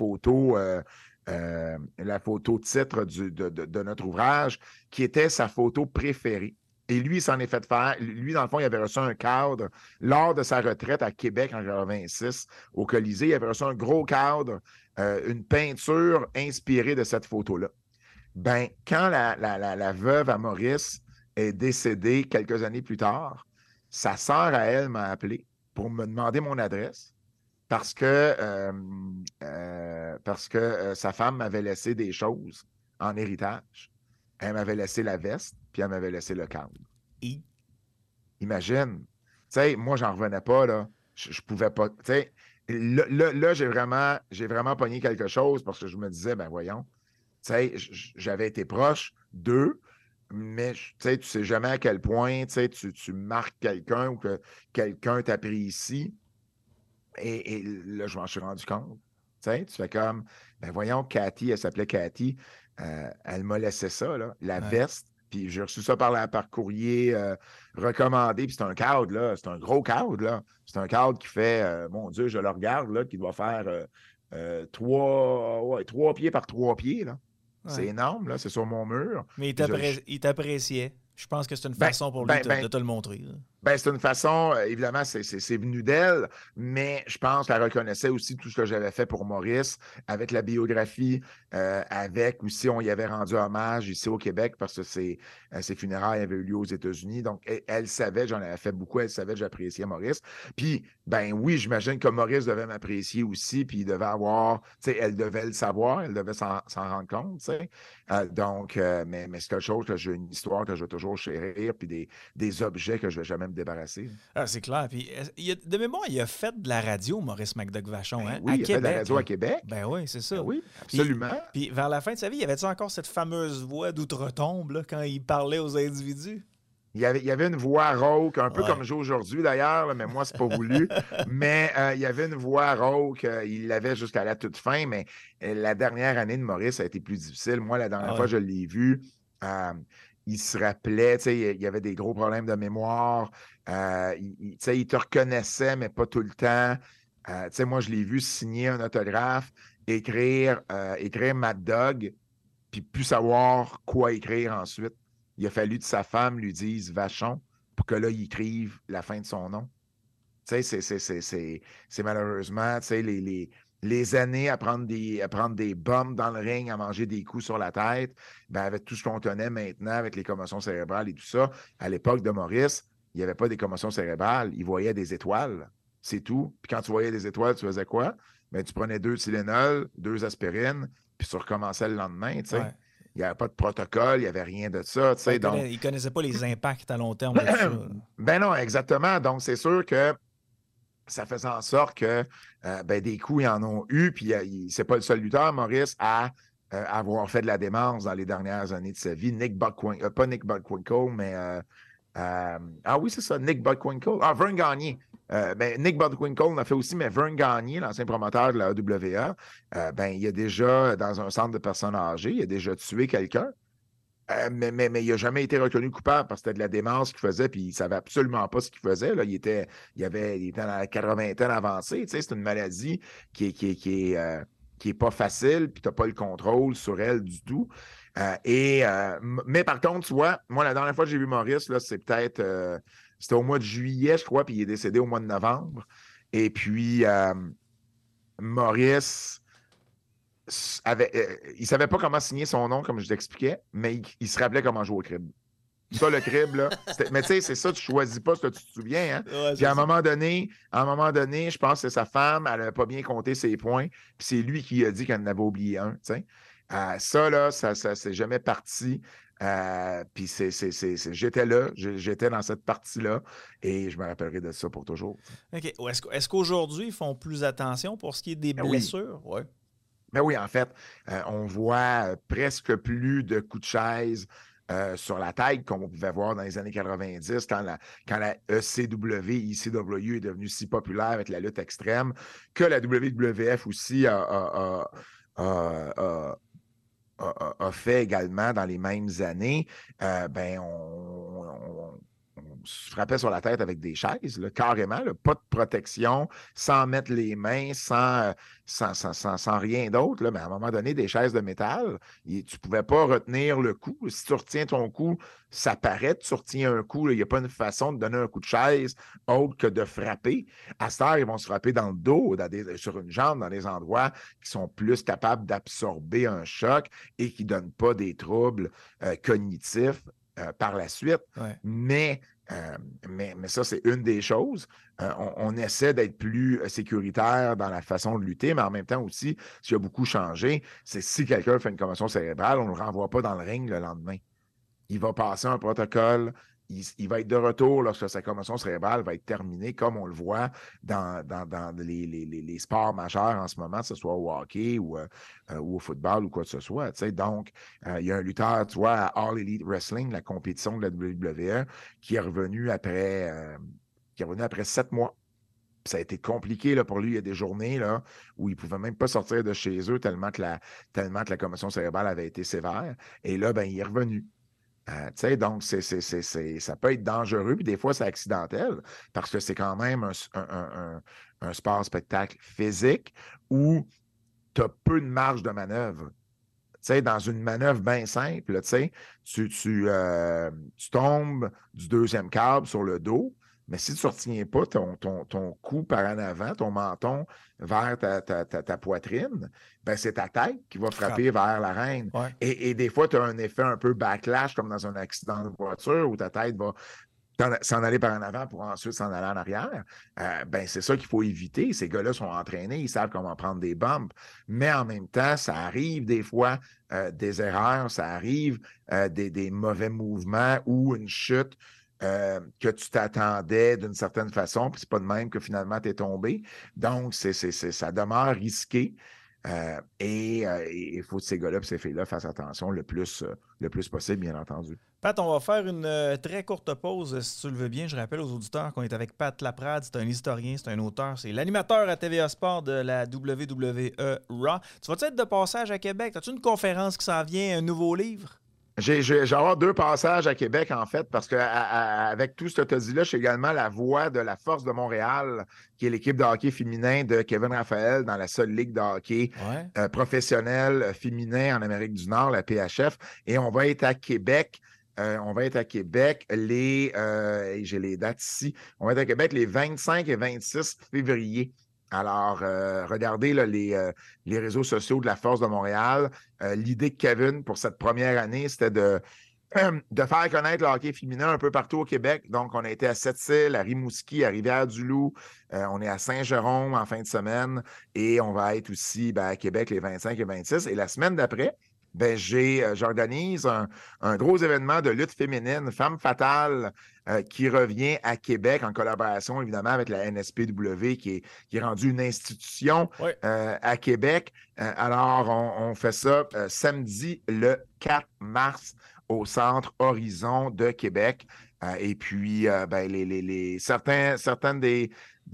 [SPEAKER 1] la photo titre de notre ouvrage, qui était sa photo préférée. Et lui, il s'en est fait faire. Lui, dans le fond, il avait reçu un cadre lors de sa retraite à Québec en 86, au Colisée. Il avait reçu un gros cadre, une peinture inspirée de cette photo-là. Ben, quand la veuve à Maurice est décédée quelques années plus tard, sa sœur à elle m'a appelé pour me demander mon adresse parce que sa femme m'avait laissé des choses en héritage. Elle m'avait laissé la veste, puis elle m'avait laissé le cadre.
[SPEAKER 2] Et
[SPEAKER 1] Imagine. Tu sais, moi, j'en revenais pas, là. Je pouvais pas. Tu sais, là, j'ai vraiment pogné quelque chose parce que je me disais, ben voyons, tu sais, j'avais été proche d'eux, mais tu sais, tu sais jamais à quel point, tu sais, tu marques quelqu'un ou que quelqu'un t'apprécie. Et là, je m'en suis rendu compte. Tu sais, tu fais comme, ben voyons, Cathy, elle s'appelait Cathy, elle m'a laissé ça, là, la
[SPEAKER 2] ouais.
[SPEAKER 1] veste, puis j'ai reçu ça par courrier recommandé, puis c'est un cadre, là, c'est un gros cadre, là. C'est un cadre qui fait, mon Dieu, je le regarde, là, qui doit faire 3 pieds par 3 pieds, là. C'est
[SPEAKER 2] Ouais.
[SPEAKER 1] énorme, là, c'est sur mon mur.
[SPEAKER 2] Mais
[SPEAKER 1] Puis
[SPEAKER 2] il t'appréciait. Je pense que c'est une
[SPEAKER 1] ben,
[SPEAKER 2] façon pour lui
[SPEAKER 1] ben, ben,
[SPEAKER 2] de te le montrer, là.
[SPEAKER 1] Ben, c'est une façon, évidemment, c'est venu d'elle, mais je pense qu'elle reconnaissait aussi tout ce que j'avais fait pour Maurice, avec la biographie, avec aussi, on y avait rendu hommage ici au Québec, parce que ses funérailles avaient eu lieu aux États-Unis. Donc, elle savait, j'en avais fait beaucoup, elle savait que j'appréciais Maurice. Puis, ben oui, j'imagine que Maurice devait m'apprécier aussi, puis il devait avoir, tu sais, elle devait le savoir, elle devait s'en rendre compte, tu sais. Mais c'est quelque chose que j'ai une histoire que je vais toujours chérir, puis des objets que je ne vais jamais me débarrasser.
[SPEAKER 2] Ah, c'est clair. Puis, de mémoire, il a fait de la radio, Maurice McDuck-Vachon,
[SPEAKER 1] Ben
[SPEAKER 2] hein, à
[SPEAKER 1] oui, il a fait de la
[SPEAKER 2] Québec,
[SPEAKER 1] radio à
[SPEAKER 2] là.
[SPEAKER 1] Québec.
[SPEAKER 2] Ben oui, c'est
[SPEAKER 1] Ben
[SPEAKER 2] ça.
[SPEAKER 1] oui,
[SPEAKER 2] Puis,
[SPEAKER 1] absolument.
[SPEAKER 2] puis vers la fin de sa vie, y avait-tu encore cette fameuse voix d'outre-tombe là, quand il parlait aux individus?
[SPEAKER 1] Il y avait une voix rauque, un peu
[SPEAKER 2] Ouais.
[SPEAKER 1] comme j'ai aujourd'hui d'ailleurs, là, mais moi, c'est pas voulu. Mais il y avait une voix rauque, il l'avait jusqu'à la toute fin, mais la dernière année de Maurice a été plus difficile. Moi, la dernière
[SPEAKER 2] Ah
[SPEAKER 1] fois
[SPEAKER 2] ouais.
[SPEAKER 1] que je l'ai vu, euh, il se rappelait, tu sais, il y avait des gros problèmes de mémoire. Tu sais, il te reconnaissait, mais pas tout le temps. Tu sais, moi, je l'ai vu signer un autographe, écrire Mad Dog, puis plus savoir quoi écrire ensuite. Il a fallu que sa femme lui dise Vachon pour que là, il écrive la fin de son nom. Tu sais, c'est malheureusement, tu sais, les années à prendre des bombes dans le ring, à manger des coups sur la tête, ben avec tout ce qu'on connaît maintenant, avec les commotions cérébrales et tout ça, à l'époque de Maurice, il n'y avait pas des commotions cérébrales, il voyait des étoiles. C'est tout. Puis quand tu voyais des étoiles, tu faisais quoi? Ben, tu prenais 2 Tylenol, 2 aspirines, puis tu recommençais le lendemain, tu sais.
[SPEAKER 2] Ouais.
[SPEAKER 1] Il n'y avait pas de protocole, il n'y avait rien de ça, tu
[SPEAKER 2] Ouais,
[SPEAKER 1] sais. Donc,
[SPEAKER 2] il connaissait pas les impacts à long terme de tout ça, là.
[SPEAKER 1] ben non, exactement. Donc, c'est sûr que ça faisait en sorte que ben, des coups, ils en ont eu. Puis, c'est pas le seul lutteur, Maurice, à avoir fait de la démence dans les dernières années de sa vie. Nick Bockwinkel, pas Nick Bockwinkel, mais ah oui, c'est ça, Nick Bockwinkel. Ah, Vern Gagné. Ben, Nick Bockwinkel en a fait aussi, mais Vern Gagné, l'ancien promoteur de la AWA, ben, il a déjà, dans un centre de personnes âgées, il a déjà tué quelqu'un. Mais il n'a jamais été reconnu coupable parce que c'était de la démence qu'il faisait, puis il ne savait absolument pas ce qu'il faisait. Là. Il était dans la 80 avancée. Tu sais, c'est une maladie qui est pas facile, puis tu n'as pas le contrôle sur elle du tout. Mais par contre, tu vois, moi, la dernière fois que j'ai vu Maurice, là, c'était au mois de juillet, je crois, puis il est décédé au mois de novembre. Et puis, Maurice il savait pas comment signer son nom, comme je t'expliquais, mais il se rappelait comment jouer au crib. Ça, le crib, là. Mais tu sais, c'est ça, tu choisis pas ce que tu te souviens. Hein?
[SPEAKER 2] Ouais,
[SPEAKER 1] Puis
[SPEAKER 2] c'est ça.
[SPEAKER 1] à un moment donné, je pense que c'est sa femme, elle n'avait pas bien compté ses points, puis c'est lui qui a dit qu'elle en avait oublié un. Ça, là, ça c'est jamais parti. Puis j'étais là, j'étais dans cette partie-là, et je me rappellerai de ça pour toujours.
[SPEAKER 2] OK. Est-ce qu'aujourd'hui, ils font plus attention pour ce qui est des
[SPEAKER 1] Ben oui.
[SPEAKER 2] blessures? Ouais.
[SPEAKER 1] Ben oui, en fait, on voit presque plus de coups de chaise sur la tête qu'on pouvait voir dans les années 90 quand la ECW, ECW est devenue si populaire avec la lutte extrême, que la WWF aussi a fait également dans les mêmes années. Ben, on se frappait sur la tête avec des chaises, là, carrément, là, pas de protection, sans mettre les mains, sans rien d'autre. Là, mais à un moment donné, des chaises de métal, tu ne pouvais pas retenir le coup. Si tu retiens ton coup, ça paraît, tu retiens un coup. Il n'y a pas une façon de donner un coup de chaise autre que de frapper. À cette heure, ils vont se frapper dans le dos, sur une jambe, dans des endroits qui sont plus capables d'absorber un choc et qui ne donnent pas des troubles cognitifs par la suite.
[SPEAKER 2] Ouais.
[SPEAKER 1] Mais ça, c'est une des choses. On essaie d'être plus sécuritaire dans la façon de lutter, mais en même temps aussi, ce qui a beaucoup changé, c'est si quelqu'un fait une commotion cérébrale, on ne le renvoie pas dans le ring le lendemain. Il va passer un protocole. Il va être de retour lorsque sa commotion cérébrale va être terminée, comme on le voit dans les sports majeurs en ce moment, que ce soit au hockey ou au football ou quoi que ce soit. Donc, il y a un lutteur, tu vois, à All Elite Wrestling, la compétition de la WWE, qui est revenu après 7 mois. Puis ça a été compliqué là, pour lui. Il y a des journées là, où il ne pouvait même pas sortir de chez eux tellement que la commotion cérébrale avait été sévère. Et là, ben, il est revenu. Donc, ça peut être dangereux, puis des fois, c'est accidentel, parce que c'est quand même un sport-spectacle physique où tu as peu de marge de manœuvre. sais, dans une manœuvre bien simple, là, tu tombes du deuxième câble sur le dos, mais si tu ne retiens pas ton cou par en avant, ton menton vers ta poitrine, ben c'est ta tête qui va frapper vers l'arène.
[SPEAKER 2] Ouais.
[SPEAKER 1] Et des fois, tu as un effet un peu backlash, comme dans un accident de voiture, où ta tête va s'en aller par en avant pour ensuite s'en aller en arrière. Ben c'est ça qu'il faut éviter. Ces gars-là sont entraînés, ils savent comment prendre des bumps. Mais en même temps, ça arrive des fois des erreurs, ça arrive des mauvais mouvements ou une chute que tu t'attendais d'une certaine façon, puis c'est pas de même que finalement tu es tombé. Donc, ça demeure risqué. Et il faut que ces gars-là et ces filles-là fassent attention le plus possible, bien entendu.
[SPEAKER 2] Pat, on va faire une très courte pause, si tu le veux bien. Je rappelle aux auditeurs qu'on est avec Pat Laprade. C'est un historien, c'est un auteur, c'est l'animateur à TVA Sport de la WWE Raw. Tu vas-tu être de passage à Québec? As-tu une conférence qui s'en vient, un nouveau livre?
[SPEAKER 1] J'ai avoir 2 passages à Québec, en fait, parce qu'avec tout ce que tu as dit-là, je suis également la voix de la Force de Montréal, qui est l'équipe de hockey féminin de Kevin Raphaël dans la seule ligue de hockey professionnelle féminin en Amérique du Nord, la PHF. Et on va être à Québec. J'ai les dates ici. On va être à Québec les 25 et 26 février. Alors, regardez là, les réseaux sociaux de la Force de Montréal. L'idée de Kevin pour cette première année, c'était de faire connaître le hockey féminin un peu partout au Québec. Donc, on a été à Sept-Îles, à Rimouski, à Rivière-du-Loup. On est à Saint-Jérôme en fin de semaine. Et on va être aussi à Québec les 25 et 26. Et la semaine d'après, j'organise un gros événement de lutte féminine, Femme Fatale, qui revient à Québec en collaboration, évidemment, avec la NSPW, qui est rendue une institution à Québec. Alors, on fait ça samedi le 4 mars au Centre Horizon de Québec. Et puis, certaines des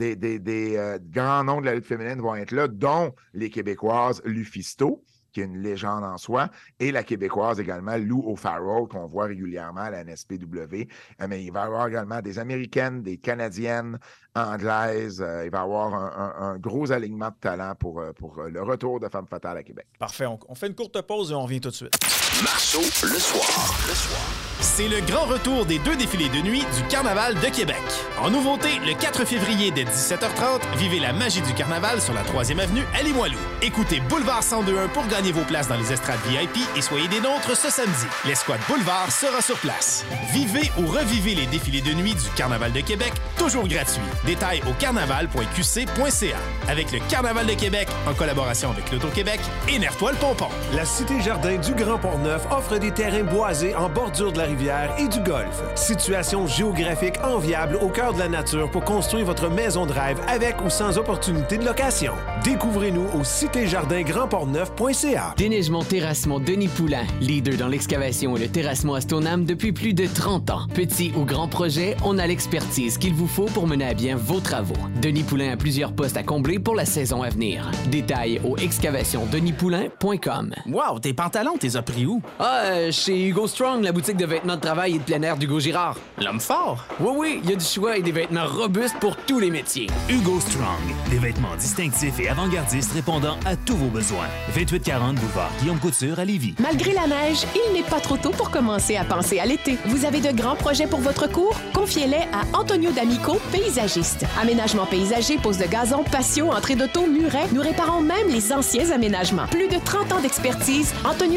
[SPEAKER 1] grands noms de la lutte féminine vont être là, dont les Québécoises Lufisto, qui est une légende en soi, et la Québécoise également, Lou O'Farrell, qu'on voit régulièrement à la NSPW. Mais il va y avoir également des Américaines, des Canadiennes, Anglaises. Il va y avoir un gros alignement de talent pour le retour de Femme Fatale à Québec.
[SPEAKER 2] Parfait. On fait une courte pause et on revient tout de suite.
[SPEAKER 3] Marceau, le soir.
[SPEAKER 4] C'est le grand retour des 2 défilés de nuit du Carnaval de Québec. En nouveauté, le 4 février dès 17h30, vivez la magie du Carnaval sur la 3e avenue à Limoilou. Écoutez Boulevard 102.1 pour gagner vos places dans les estrades VIP et soyez des nôtres ce samedi. L'escouade Boulevard sera sur place. Vivez ou revivez les défilés de nuit du Carnaval de Québec, toujours gratuits. Détails au carnaval.qc.ca. Avec le Carnaval de Québec, en collaboration avec l'Auto-Québec, énerve-toi le pompon.
[SPEAKER 5] La Cité Jardin du Grand Port-Neuf offre des terrains boisés en bordure de la rivière et du golfe. Situation géographique enviable au cœur de la nature pour construire votre maison de rêve avec ou sans opportunité de location. Découvrez-nous au citéjardingrandportneuf.ca.
[SPEAKER 6] Déneigement Terrassement Denis Poulain, leader dans l'excavation et le terrassement à Stoneham depuis plus de 30 ans. Petit ou grand projet, on a l'expertise qu'il vous faut pour mener à bien vos travaux. Denis Poulain a plusieurs postes à combler pour la saison à venir. Détails au excavationdenispoulain.com.
[SPEAKER 7] Wow, tes pantalons, t'es as pris où?
[SPEAKER 6] Chez Hugo Strong, la boutique de vêtements de travail et de plein air d'Hugo Girard.
[SPEAKER 7] L'homme fort?
[SPEAKER 6] Oui, il y a du choix et des vêtements robustes pour tous les métiers.
[SPEAKER 8] Hugo Strong, des vêtements distinctifs et avant-gardistes répondant à tous vos besoins. 2840 boulevard Guillaume Couture à Lévis.
[SPEAKER 9] Malgré la neige, il n'est pas trop tôt pour commencer à penser à l'été. Vous avez de grands projets pour votre cour? Confiez-les à Antonio D'Amico, paysagiste. Aménagement paysager, pose de gazon, patio, entrée d'auto, muret. Nous réparons même les anciens aménagements. Plus de 30 ans d'expertise.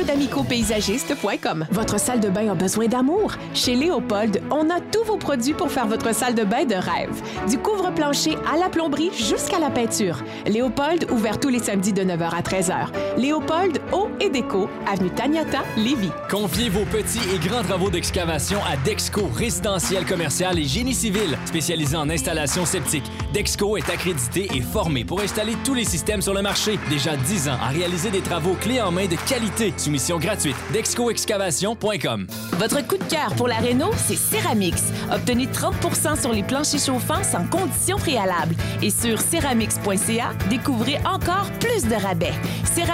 [SPEAKER 9] AntonioD'AmicoPaysagiste.com. Votre salle de bain a besoin d'amour? Chez Léopold, on a tous vos produits pour faire votre salle de bain de rêve. Du couvre-plancher à la plomberie jusqu'à la peinture. Léopold, ouvert tous les samedis de 9h à 13h. Léopold, eau et déco, avenue Taniata, Lévis.
[SPEAKER 10] Confiez vos petits et grands travaux d'excavation à Dexco, résidentiel, commercial et génie civil, spécialisé en installation septique. Dexco est accrédité et formé pour installer tous les systèmes sur le marché. Déjà 10 ans à réaliser des travaux clés en main de qualité. Soumission gratuite. DexcoExcavation.com.
[SPEAKER 9] Votre coup de cœur pour la réno, c'est Ceramix. Obtenez 30% sur les planchers chauffants sans condition préalable. Et sur ceramix.ca, découvrez encore plus de rabais. Ceramix,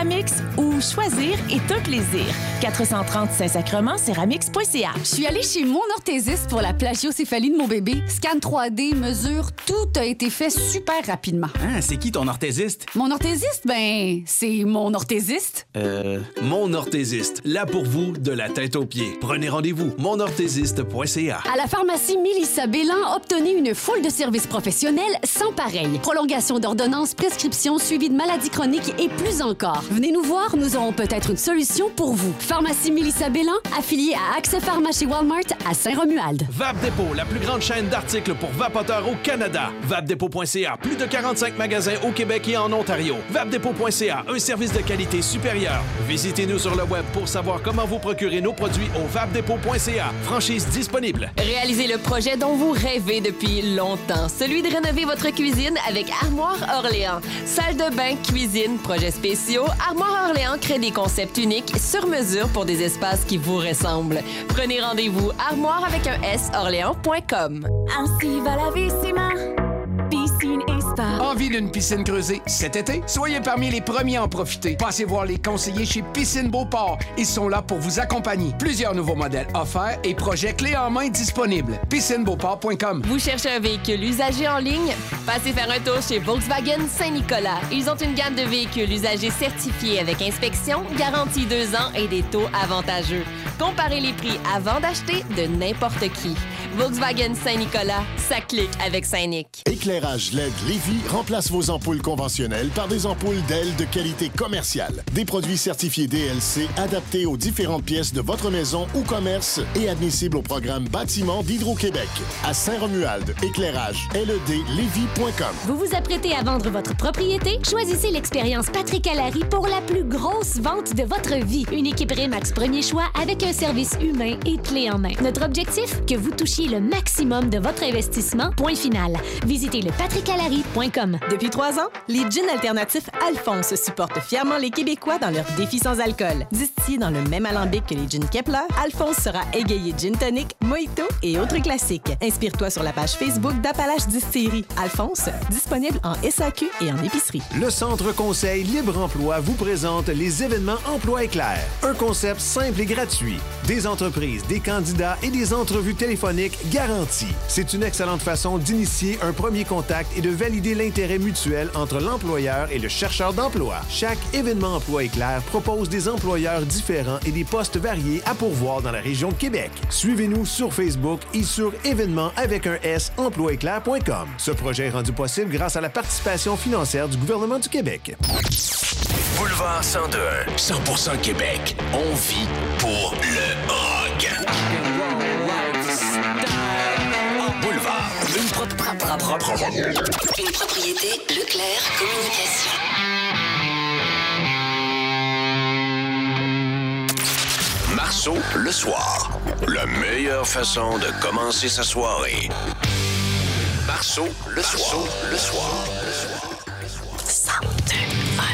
[SPEAKER 9] où choisir est un plaisir. 430 Saint-Sacrement, céramiques.ca.
[SPEAKER 11] Je suis allée chez mon orthésiste pour la plagiocéphalie de mon bébé. Scan 3D, mesure, tout a été fait super rapidement.
[SPEAKER 7] Ah, c'est qui ton orthésiste?
[SPEAKER 11] Mon orthésiste, ben, c'est mon orthésiste.
[SPEAKER 12] Mon orthésiste, là pour vous, de la tête aux pieds. Prenez rendez-vous, monorthésiste.ca.
[SPEAKER 11] À la pharmacie Mélissa Bélan, obtenez une foule de services professionnels sans pareil. Prolongation d'ordonnances, prescriptions, suivi de maladies chroniques et plus encore. Venez nous voir, nous aurons peut-être une solution pour vous. Pharmacie Mélissa Bélan, affiliée à Accès Pharma chez Walmart à Saint-Romuald.
[SPEAKER 12] Vapdépôt, la plus grande chaîne d'articles pour vapoteurs au Canada. Vapdépôt.ca, plus de 45 magasins au Québec et en Ontario. Vapdépôt.ca, un service de qualité supérieure. Visitez-nous sur le web pour savoir comment vous procurer nos produits au vapdépôt.ca. Franchise disponible.
[SPEAKER 13] Réalisez le projet dont vous rêvez depuis longtemps, celui de rénover votre cuisine avec Armoire Orléans. Salle de bain, cuisine, projets spéciaux, Armoire Orléans crée des concepts uniques sur mesure pour des espaces qui vous ressemblent. Prenez rendez-vous armoire avec un S Orléans.com.
[SPEAKER 9] Ainsi va la vie, Ciment. Piscine et spa.
[SPEAKER 14] Envie d'une piscine creusée cet été? Soyez parmi les premiers à en profiter. Passez voir les conseillers chez Piscine Beauport. Ils sont là pour vous accompagner. Plusieurs nouveaux modèles offerts et projets clés en main disponibles. piscinebeauport.com.
[SPEAKER 13] Vous cherchez un véhicule usagé en ligne? Passez faire un tour chez Volkswagen Saint-Nicolas. Ils ont une gamme de véhicules usagés certifiés avec inspection, garantie 2 ans et des taux avantageux. Comparez les prix avant d'acheter de n'importe qui. Volkswagen Saint-Nicolas, ça clique avec Saint-Nic.
[SPEAKER 15] Éclairage LED Lévis remplace vos ampoules conventionnelles par des ampoules d'ailes de qualité commerciale. Des produits certifiés DLC adaptés aux différentes pièces de votre maison ou commerce et admissibles au programme bâtiment d'Hydro-Québec. À Saint-Romuald, éclairage ledlévis.com.
[SPEAKER 16] Vous vous apprêtez à vendre votre propriété? Choisissez l'expérience Patrick Allary pour la plus grosse vente de votre vie. Une équipe Remax Premier Choix avec un service humain et clé en main. Notre objectif? Que vous touchiez le maximum de votre investissement. Point final. Visitez le patrickallary.com.
[SPEAKER 17] Depuis 3 ans, les gins alternatifs Alphonse supportent fièrement les Québécois dans leur défi sans alcool. Distillé dans le même alambic que les gins Kepler, Alphonse sera égayé gin tonic, mojito et autres classiques. Inspire-toi sur la page Facebook d'Appalache Distillerie. Alphonse, disponible en SAQ et en épicerie.
[SPEAKER 5] Le Centre Conseil Libre Emploi vous présente les événements Emploi Éclair. Un concept simple et gratuit. Des entreprises, des candidats et des entrevues téléphoniques garanties. C'est une excellente façon d'initier un premier contact et de valider l'intérêt mutuel entre l'employeur et le chercheur d'emploi. Chaque événement Emploi Éclair propose des employeurs différents et des postes variés à pourvoir dans la région de Québec. Suivez-nous sur Facebook et sur événements avec un S emploiéclair.com. Ce projet est rendu possible grâce à la participation financière du gouvernement du Québec.
[SPEAKER 3] Boulevard 102, 100% Québec. On vit pour le rock. Boulevard.
[SPEAKER 18] Une propriété Leclerc Communication.
[SPEAKER 3] Marceau, le soir. La meilleure façon de commencer sa soirée. Marceau, le soir. Le soir.
[SPEAKER 18] 102.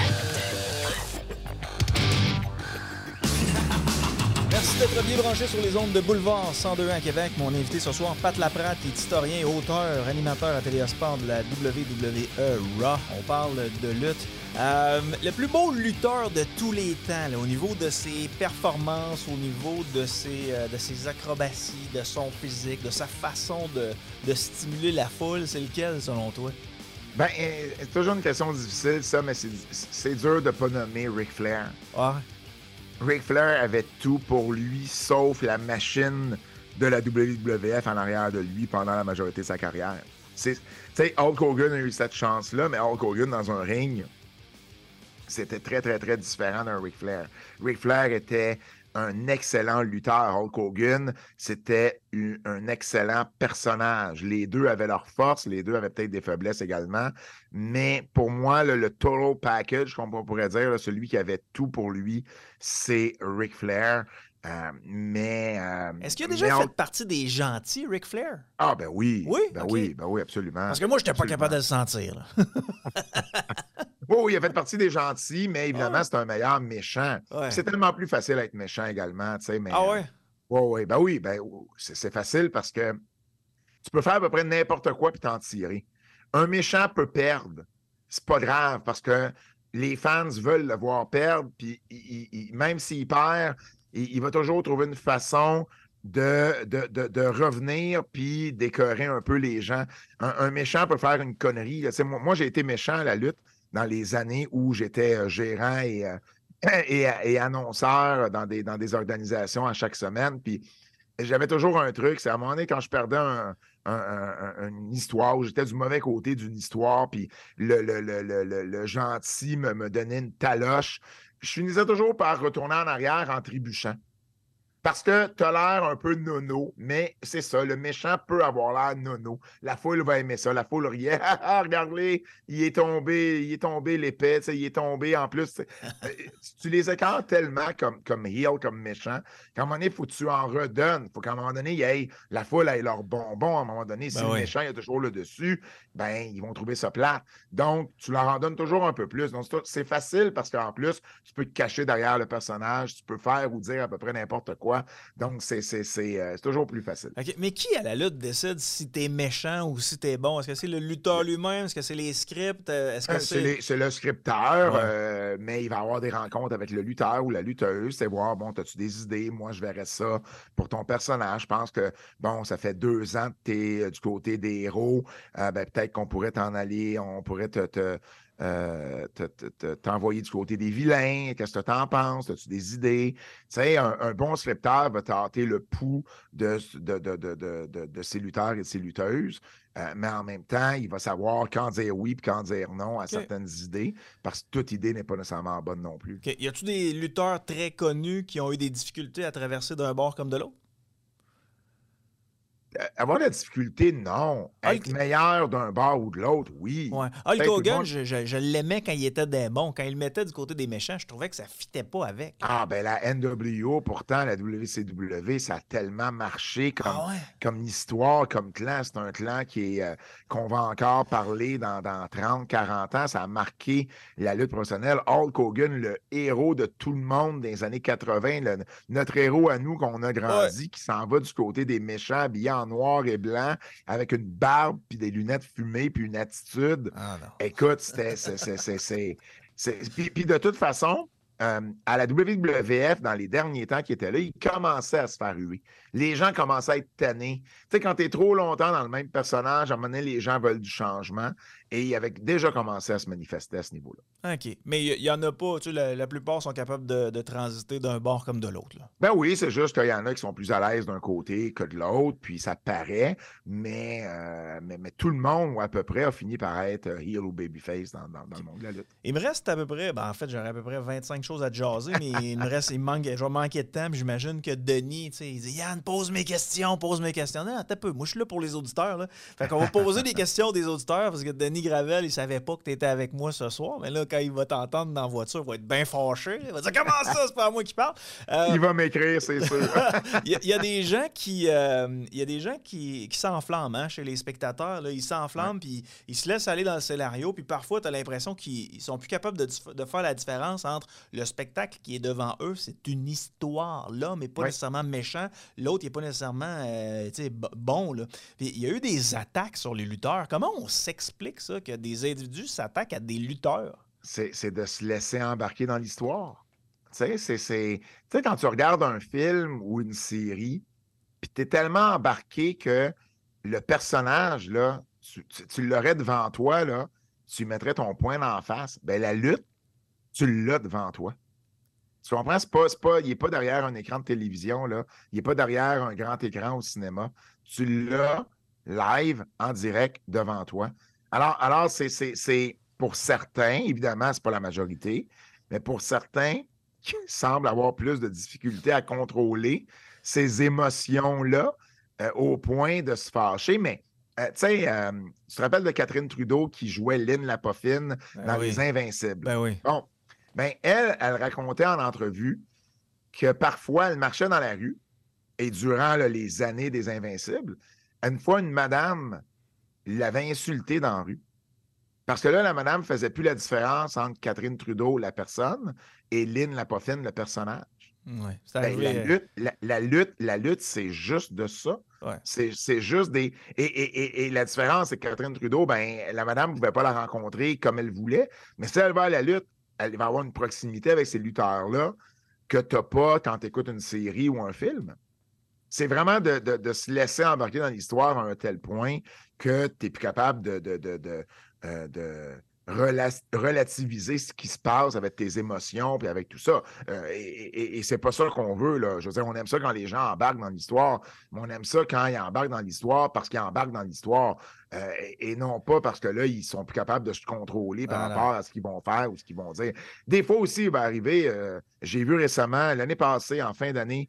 [SPEAKER 2] Merci d'être bien branché sur les ondes de Boulevard 102 à Québec. Mon invité ce soir, Pat Laprade, qui est historien, auteur, animateur à Télésport de la WWE Raw. On parle de lutte. Le plus beau lutteur de tous les temps, là, au niveau de ses performances, au niveau de ses acrobaties, de son physique, de sa façon de stimuler la foule, c'est lequel selon toi?
[SPEAKER 1] Ben, c'est toujours une question difficile, ça, mais c'est dur de ne pas nommer Ric Flair.
[SPEAKER 2] Ah.
[SPEAKER 1] Ric Flair avait tout pour lui, sauf la machine de la WWF en arrière de lui pendant la majorité de sa carrière. Tu sais, Hulk Hogan a eu cette chance-là, mais Hulk Hogan dans un ring, c'était très, très, très différent d'un Ric Flair. Ric Flair était un excellent lutteur. Hulk Hogan, c'était un excellent personnage. Les deux avaient leurs forces, les deux avaient peut-être des faiblesses également, mais pour moi, le total package, comme on pourrait dire, celui qui avait tout pour lui, c'est Ric Flair.
[SPEAKER 2] Est-ce qu'il a déjà fait partie des gentils, Ric Flair?
[SPEAKER 1] Ah, ben oui.
[SPEAKER 2] Oui?
[SPEAKER 1] Ben
[SPEAKER 2] okay.
[SPEAKER 1] oui, ben oui, absolument.
[SPEAKER 2] Parce que moi, je n'étais pas capable de le sentir. Là.
[SPEAKER 1] Oui, il a fait partie des gentils, mais évidemment, c'est un meilleur méchant.
[SPEAKER 2] Ouais.
[SPEAKER 1] C'est tellement plus facile d'être méchant également, tu sais. Mais,
[SPEAKER 2] ouais?
[SPEAKER 1] Oui, c'est facile parce que tu peux faire à peu près n'importe quoi puis t'en tirer. Un méchant peut perdre. C'est pas grave parce que les fans veulent le voir perdre, puis même s'il perd, il va toujours trouver une façon de revenir puis d'écœurer un peu les gens. Un méchant peut faire une connerie. Moi, j'ai été méchant à la lutte dans les années où j'étais gérant et annonceur dans des organisations à chaque semaine. Puis j'avais toujours un truc, c'est à un moment donné, quand je perdais une histoire, où j'étais du mauvais côté d'une histoire, puis le gentil me donnait une taloche, je finissais toujours par retourner en arrière en trébuchant. Parce que tu as l'air un peu nono, mais c'est ça, le méchant peut avoir l'air nono. La foule va aimer ça, la foule riait. « Ah, regarde-les, il est tombé l'épée, il est tombé en plus. » Tu les écartes tellement comme heel, comme méchant, qu'à un moment donné, il faut que tu en redonnes. Il faut qu'à un moment donné, la foule ait leur bonbon. À un moment donné, si le méchant il est toujours le dessus, ben ils vont trouver ça plate. Donc, tu leur en donnes toujours un peu plus. Donc, c'est facile parce qu'en plus, tu peux te cacher derrière le personnage, tu peux faire ou dire à peu près n'importe quoi. Donc, c'est toujours plus facile.
[SPEAKER 2] Okay. Mais qui, à la lutte, décide si t'es méchant ou si t'es bon? Est-ce que c'est le lutteur lui-même? Est-ce que c'est les scripts?
[SPEAKER 1] C'est le scripteur, mais il va avoir des rencontres avec le lutteur ou la lutteuse. C'est voir, bon, as-tu des idées? Moi, je verrais ça pour ton personnage. Je pense que, bon, ça fait 2 ans que t'es du côté des héros. Peut-être qu'on pourrait t'en aller, on pourrait t'envoyer du côté des vilains. Qu'est-ce que tu en penses? As-tu des idées? Tu sais, un bon scripteur va tâter le pouls de ses lutteurs et de ses lutteuses, mais en même temps, il va savoir quand dire oui et quand dire non à certaines idées, parce que toute idée n'est pas nécessairement bonne non plus.
[SPEAKER 2] Y a-tu des lutteurs très connus qui ont eu des difficultés à traverser d'un bord comme de l'autre?
[SPEAKER 1] Avoir de la difficulté, non. Être meilleur d'un bord ou de l'autre, oui.
[SPEAKER 2] Ouais. Hulk Hogan, je l'aimais quand il était des bons. Quand il le mettait du côté des méchants, je trouvais que ça ne fitait pas avec.
[SPEAKER 1] Ah, ben la NWO, pourtant, la WCW, ça a tellement marché comme histoire, comme clan. C'est un clan qu'on va encore parler dans 30, 40 ans. Ça a marqué la lutte professionnelle. Hulk Hogan, le héros de tout le monde des années 80, notre héros à nous qu'on a grandi, qui s'en va du côté des méchants, habillés en noir et blanc, avec une barbe, puis des lunettes fumées, puis une attitude. Écoute, puis de toute façon, à la WWF, dans les derniers temps qui étaient là, il commençait à se faire huer. Les gens commençaient à être tannés. Tu sais, quand tu es trop longtemps dans le même personnage, à un moment donné, les gens veulent du changement. Et il avait déjà commencé à se manifester à ce niveau-là.
[SPEAKER 2] OK. Mais il n'y en a pas. Tu sais, la plupart sont capables de transiter d'un bord comme de l'autre.
[SPEAKER 1] Ben oui, c'est juste qu'il y en a qui sont plus à l'aise d'un côté que de l'autre, puis ça paraît. Mais tout le monde, ou à peu près, a fini par être heel ou babyface dans le monde de la lutte.
[SPEAKER 2] Il me reste à peu près, en fait, j'aurais à peu près 25 choses à te jaser, mais je vais manquer de temps. Puis j'imagine que Denis, tu sais, il dit Yann, pose mes questions. Non, attends un peu. Moi, je suis là pour les auditeurs. Là. Fait qu'on va poser des questions des auditeurs parce que Denis Gravel, il savait pas que tu étais avec moi ce soir. Mais là, quand il va t'entendre dans la voiture, il va être bien fâché. Il va dire comment ça, c'est pas à moi qui parle.
[SPEAKER 1] Il va m'écrire, c'est sûr.
[SPEAKER 2] Il y a des gens qui s'enflamment hein, chez les spectateurs. Là. Ils s'enflamment puis ils se laissent aller dans le scénario. Puis parfois, tu as l'impression qu'ils sont plus capables de faire la différence entre le spectacle qui est devant eux, c'est une histoire. L'homme n'est pas nécessairement méchant. L'autre n'est pas nécessairement bon. Là. Puis il y a eu des attaques sur les lutteurs. Comment on s'explique ça, que des individus s'attaquent à des lutteurs?
[SPEAKER 1] C'est de se laisser embarquer dans l'histoire. Tu sais, quand tu regardes un film ou une série, puis tu es tellement embarqué que le personnage, là, tu l'aurais devant toi, là, tu mettrais ton poing d'en face. Ben la lutte, tu l'as devant toi. Tu comprends? Il n'est pas derrière un écran de télévision, là. Il n'est pas derrière un grand écran au cinéma. Tu l'as live, en direct, devant toi. Alors c'est pour certains, évidemment, c'est pas la majorité, mais pour certains qui semblent avoir plus de difficultés à contrôler ces émotions-là au point de se fâcher. Mais, tu sais, tu te rappelles de Catherine Trudeau qui jouait Lynn la Poffine dans Les Invincibles?
[SPEAKER 2] Ben oui.
[SPEAKER 1] Bon, elle racontait en entrevue que parfois, elle marchait dans la rue et durant les années des Invincibles, une fois, une madame l'avait insultée dans la rue. Parce que là, la madame ne faisait plus la différence entre Catherine Trudeau, la personne, et Lynn la Poffine, le personnage.
[SPEAKER 2] Ouais,
[SPEAKER 1] la lutte, c'est juste de ça.
[SPEAKER 2] Ouais.
[SPEAKER 1] C'est juste des... Et la différence, c'est que Catherine Trudeau, la madame ne pouvait pas la rencontrer comme elle voulait, mais si elle va à la lutte, elle va avoir une proximité avec ces lutteurs-là que tu n'as pas quand tu écoutes une série ou un film. C'est vraiment de se laisser embarquer dans l'histoire à un tel point que tu n'es plus capable de relativiser ce qui se passe avec tes émotions puis avec tout ça. Et c'est pas ça qu'on veut, là. Je veux dire, on aime ça quand les gens embarquent dans l'histoire, mais on aime ça quand ils embarquent dans l'histoire parce qu'ils embarquent dans l'histoire et non pas parce que là, ils sont plus capables de se contrôler par rapport à ce qu'ils vont faire ou ce qu'ils vont dire. Des fois aussi, il va arriver, j'ai vu récemment, l'année passée, en fin d'année,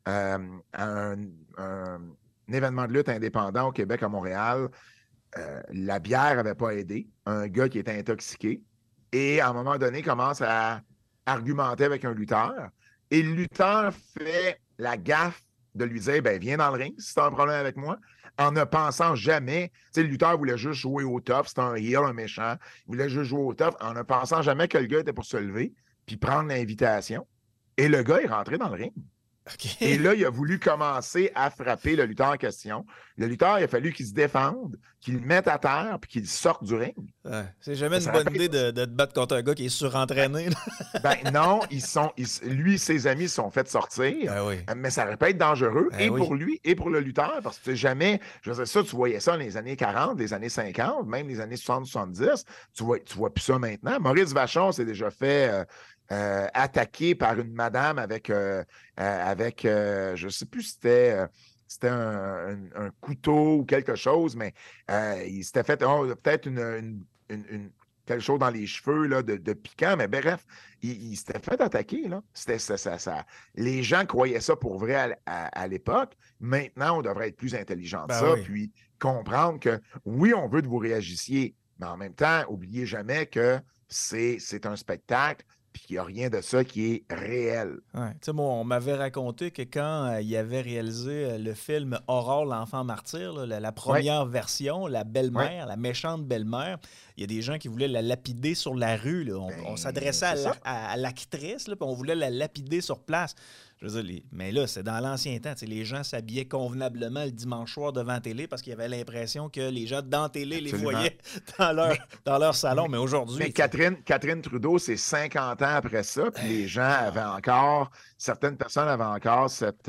[SPEAKER 1] un événement de lutte indépendant au Québec, à Montréal. La bière n'avait pas aidé. Un gars qui était intoxiqué. Et à un moment donné, commence à argumenter avec un lutteur. Et le lutteur fait la gaffe de lui dire, ben viens dans le ring si tu as un problème avec moi. En ne pensant jamais, tu sais, le lutteur voulait juste jouer au top. C'était un heel, un méchant. Il voulait juste jouer au top en ne pensant jamais que le gars était pour se lever puis prendre l'invitation. Et le gars est rentré dans le ring. Okay. Et là, il a voulu commencer à frapper le lutteur en question. Le lutteur, il a fallu qu'il se défende, qu'il le mette à terre puis qu'il sorte du ring.
[SPEAKER 2] Ouais, c'est jamais une bonne idée de te battre contre un gars qui est surentraîné.
[SPEAKER 1] Ben non, lui et ses amis se sont fait sortir, mais ça aurait pu être dangereux pour lui et pour le lutteur parce que jamais, je veux dire, ça, tu voyais ça dans les années 40, les années 50, même les années 60-70. Tu vois plus ça maintenant. Maurice Vachon s'est déjà fait... attaqué par une madame avec je ne sais plus si c'était un couteau ou quelque chose, mais il s'était fait peut-être quelque chose dans les cheveux là, de piquant, mais bref, il s'était fait attaquer. Là. C'était ça. Les gens croyaient ça pour vrai à l'époque. Maintenant, on devrait être plus intelligent de ça, puis comprendre que oui, on veut que vous réagissiez, mais en même temps, n'oubliez jamais que c'est un spectacle, puis qu'il n'y a rien de ça qui est réel.
[SPEAKER 2] Ouais. Tu sais, moi, on m'avait raconté que quand il avait réalisé le film Aurore, l'enfant martyr, là, la première version, la belle-mère, la méchante belle-mère, il y a des gens qui voulaient la lapider sur la rue. Là. On s'adressait à l'actrice, puis on voulait la lapider sur place. Je veux dire, mais là, c'est dans l'ancien temps. Les gens s'habillaient convenablement le dimanche soir devant la télé parce qu'il y avait l'impression que les gens dans la télé les voyaient dans leur salon. Mais aujourd'hui...
[SPEAKER 1] Mais Catherine Trudeau, c'est 50 ans après ça, puis les gens avaient encore... Certaines personnes avaient encore cette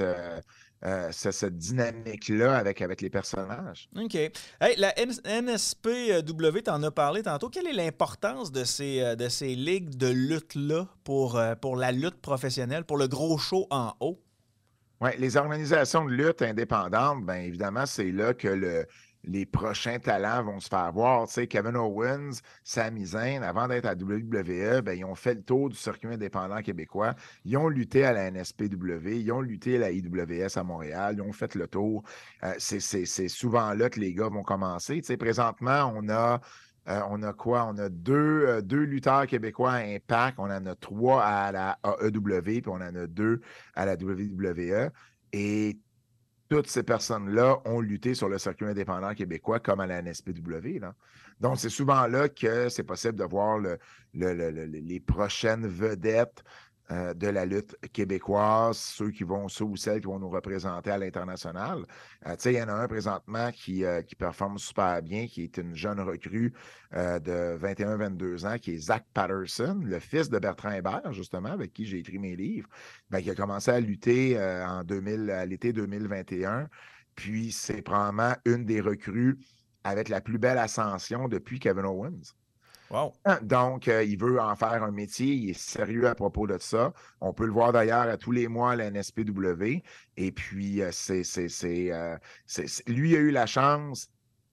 [SPEAKER 1] dynamique-là avec les personnages.
[SPEAKER 2] OK. Hey, la NSPW, tu en as parlé tantôt. Quelle est l'importance de ces ligues de lutte-là pour la lutte professionnelle, pour le gros show en haut?
[SPEAKER 1] Oui, les organisations de lutte indépendantes, bien évidemment, c'est là que les prochains talents vont se faire voir. Tu sais, Kevin Owens, Sami Zayn, avant d'être à WWE, ben, ils ont fait le tour du circuit indépendant québécois. Ils ont lutté à la NSPW, ils ont lutté à la IWS à Montréal, ils ont fait le tour. C'est souvent là que les gars vont commencer. Tu sais, présentement, on a quoi? On a deux lutteurs québécois à Impact, on en a 3 à la AEW, puis on en a 2 à la WWE. Et toutes ces personnes-là ont lutté sur le circuit indépendant québécois comme à la NSPW. Là. Donc, c'est souvent là que c'est possible de voir les prochaines vedettes de la lutte québécoise, ceux ou celles qui vont nous représenter à l'international. Tu sais, il y en a un présentement qui performe super bien, qui est une jeune recrue de 21-22 ans, qui est Zach Patterson, le fils de Bertrand Hébert, justement, avec qui j'ai écrit mes livres, qui a commencé à lutter à l'été 2021. Puis, c'est probablement une des recrues avec la plus belle ascension depuis Kevin Owens.
[SPEAKER 2] Wow.
[SPEAKER 1] Donc, il veut en faire un métier. Il est sérieux à propos de ça. On peut le voir d'ailleurs à tous les mois à la NSPW. Et puis, lui a eu la chance,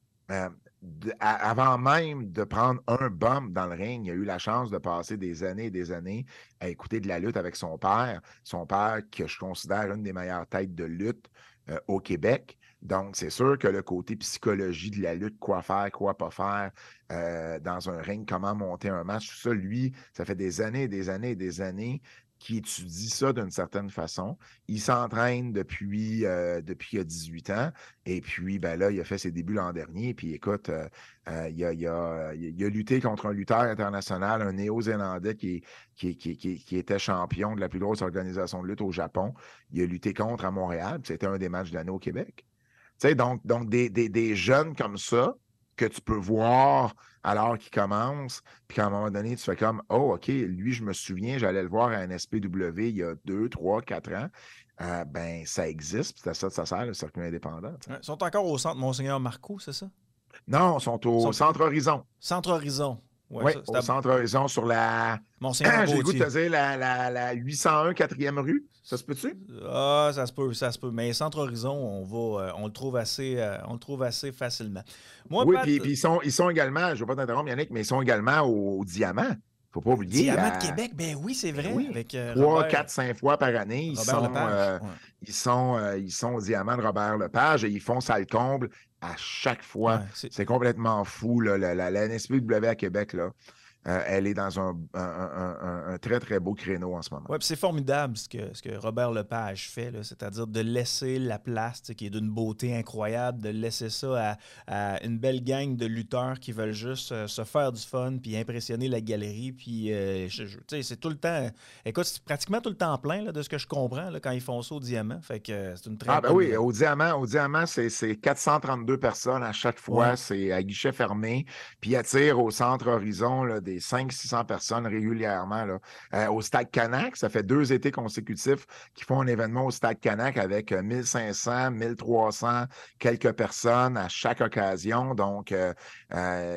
[SPEAKER 1] avant même de prendre un bump dans le ring, il a eu la chance de passer des années et des années à écouter de la lutte avec son père. Son père, que je considère une des meilleures têtes de lutte au Québec. Donc, c'est sûr que le côté psychologie de la lutte, quoi faire, quoi pas faire dans un ring, comment monter un match, tout ça, lui, ça fait des années et des années et des années qu'il étudie ça d'une certaine façon. Il s'entraîne depuis il a 18 ans. Et puis, ben là, il a fait ses débuts l'an dernier. Puis, écoute, il a lutté contre un lutteur international, un néo-zélandais qui était champion de la plus grosse organisation de lutte au Japon. Il a lutté contre à Montréal. C'était un des matchs de l'année au Québec. Tu sais, donc des jeunes comme ça, que tu peux voir alors qu'il commence, puis qu'à un moment donné, tu fais comme « Oh, OK, lui, je me souviens, j'allais le voir à un SPW il y a 2, 3, 4 ans. » Ben, ça existe, puis c'est à ça que ça sert, le circuit indépendant.
[SPEAKER 2] Ils sont encore au centre Monseigneur Marcoux, c'est ça?
[SPEAKER 1] Non, ils sont au Centre Horizon.
[SPEAKER 2] Centre Horizon.
[SPEAKER 1] Oui, au Centre Horizon sur la...
[SPEAKER 2] Monseigneur
[SPEAKER 1] j'ai le goût de te dire la 801 4e rue. Ça se peut-tu?
[SPEAKER 2] Ah, ça se peut. Mais Centre Horizon, on le trouve assez facilement. Moi,
[SPEAKER 1] oui,
[SPEAKER 2] Pat,
[SPEAKER 1] puis ils sont également, je ne veux pas t'interrompre, Yannick, mais ils sont également au Diamant. Il ne faut pas oublier.
[SPEAKER 2] Diamant de Québec, ben oui, c'est vrai.
[SPEAKER 1] Oui.
[SPEAKER 2] Avec
[SPEAKER 1] 3, 4, 5 fois par année, ils sont au Diamant de Robert Lepage et ils font ça le comble à chaque fois. Ouais, c'est complètement fou. Là, la NSPW à Québec, là, elle est dans un très, très beau créneau en ce moment.
[SPEAKER 2] Oui, puis c'est formidable ce que Robert Lepage fait, c'est-à-dire de laisser la place, qui est d'une beauté incroyable, de laisser ça à une belle gang de lutteurs qui veulent juste se faire du fun puis impressionner la galerie. Puis, c'est tout le temps... Écoute, c'est pratiquement tout le temps plein là, de ce que je comprends là, quand ils font ça au Diamant. Fait que c'est une très bonne...
[SPEAKER 1] oui, au Diamant, c'est 432 personnes à chaque fois. Ouais. C'est à guichet fermé. Puis ils attirent au Centre Horizon là, des 500-600 personnes régulièrement. Là. Au Stade Canac, ça fait 2 étés consécutifs qu'ils font un événement au Stade Canac avec 1500, 1300, quelques personnes à chaque occasion. Donc,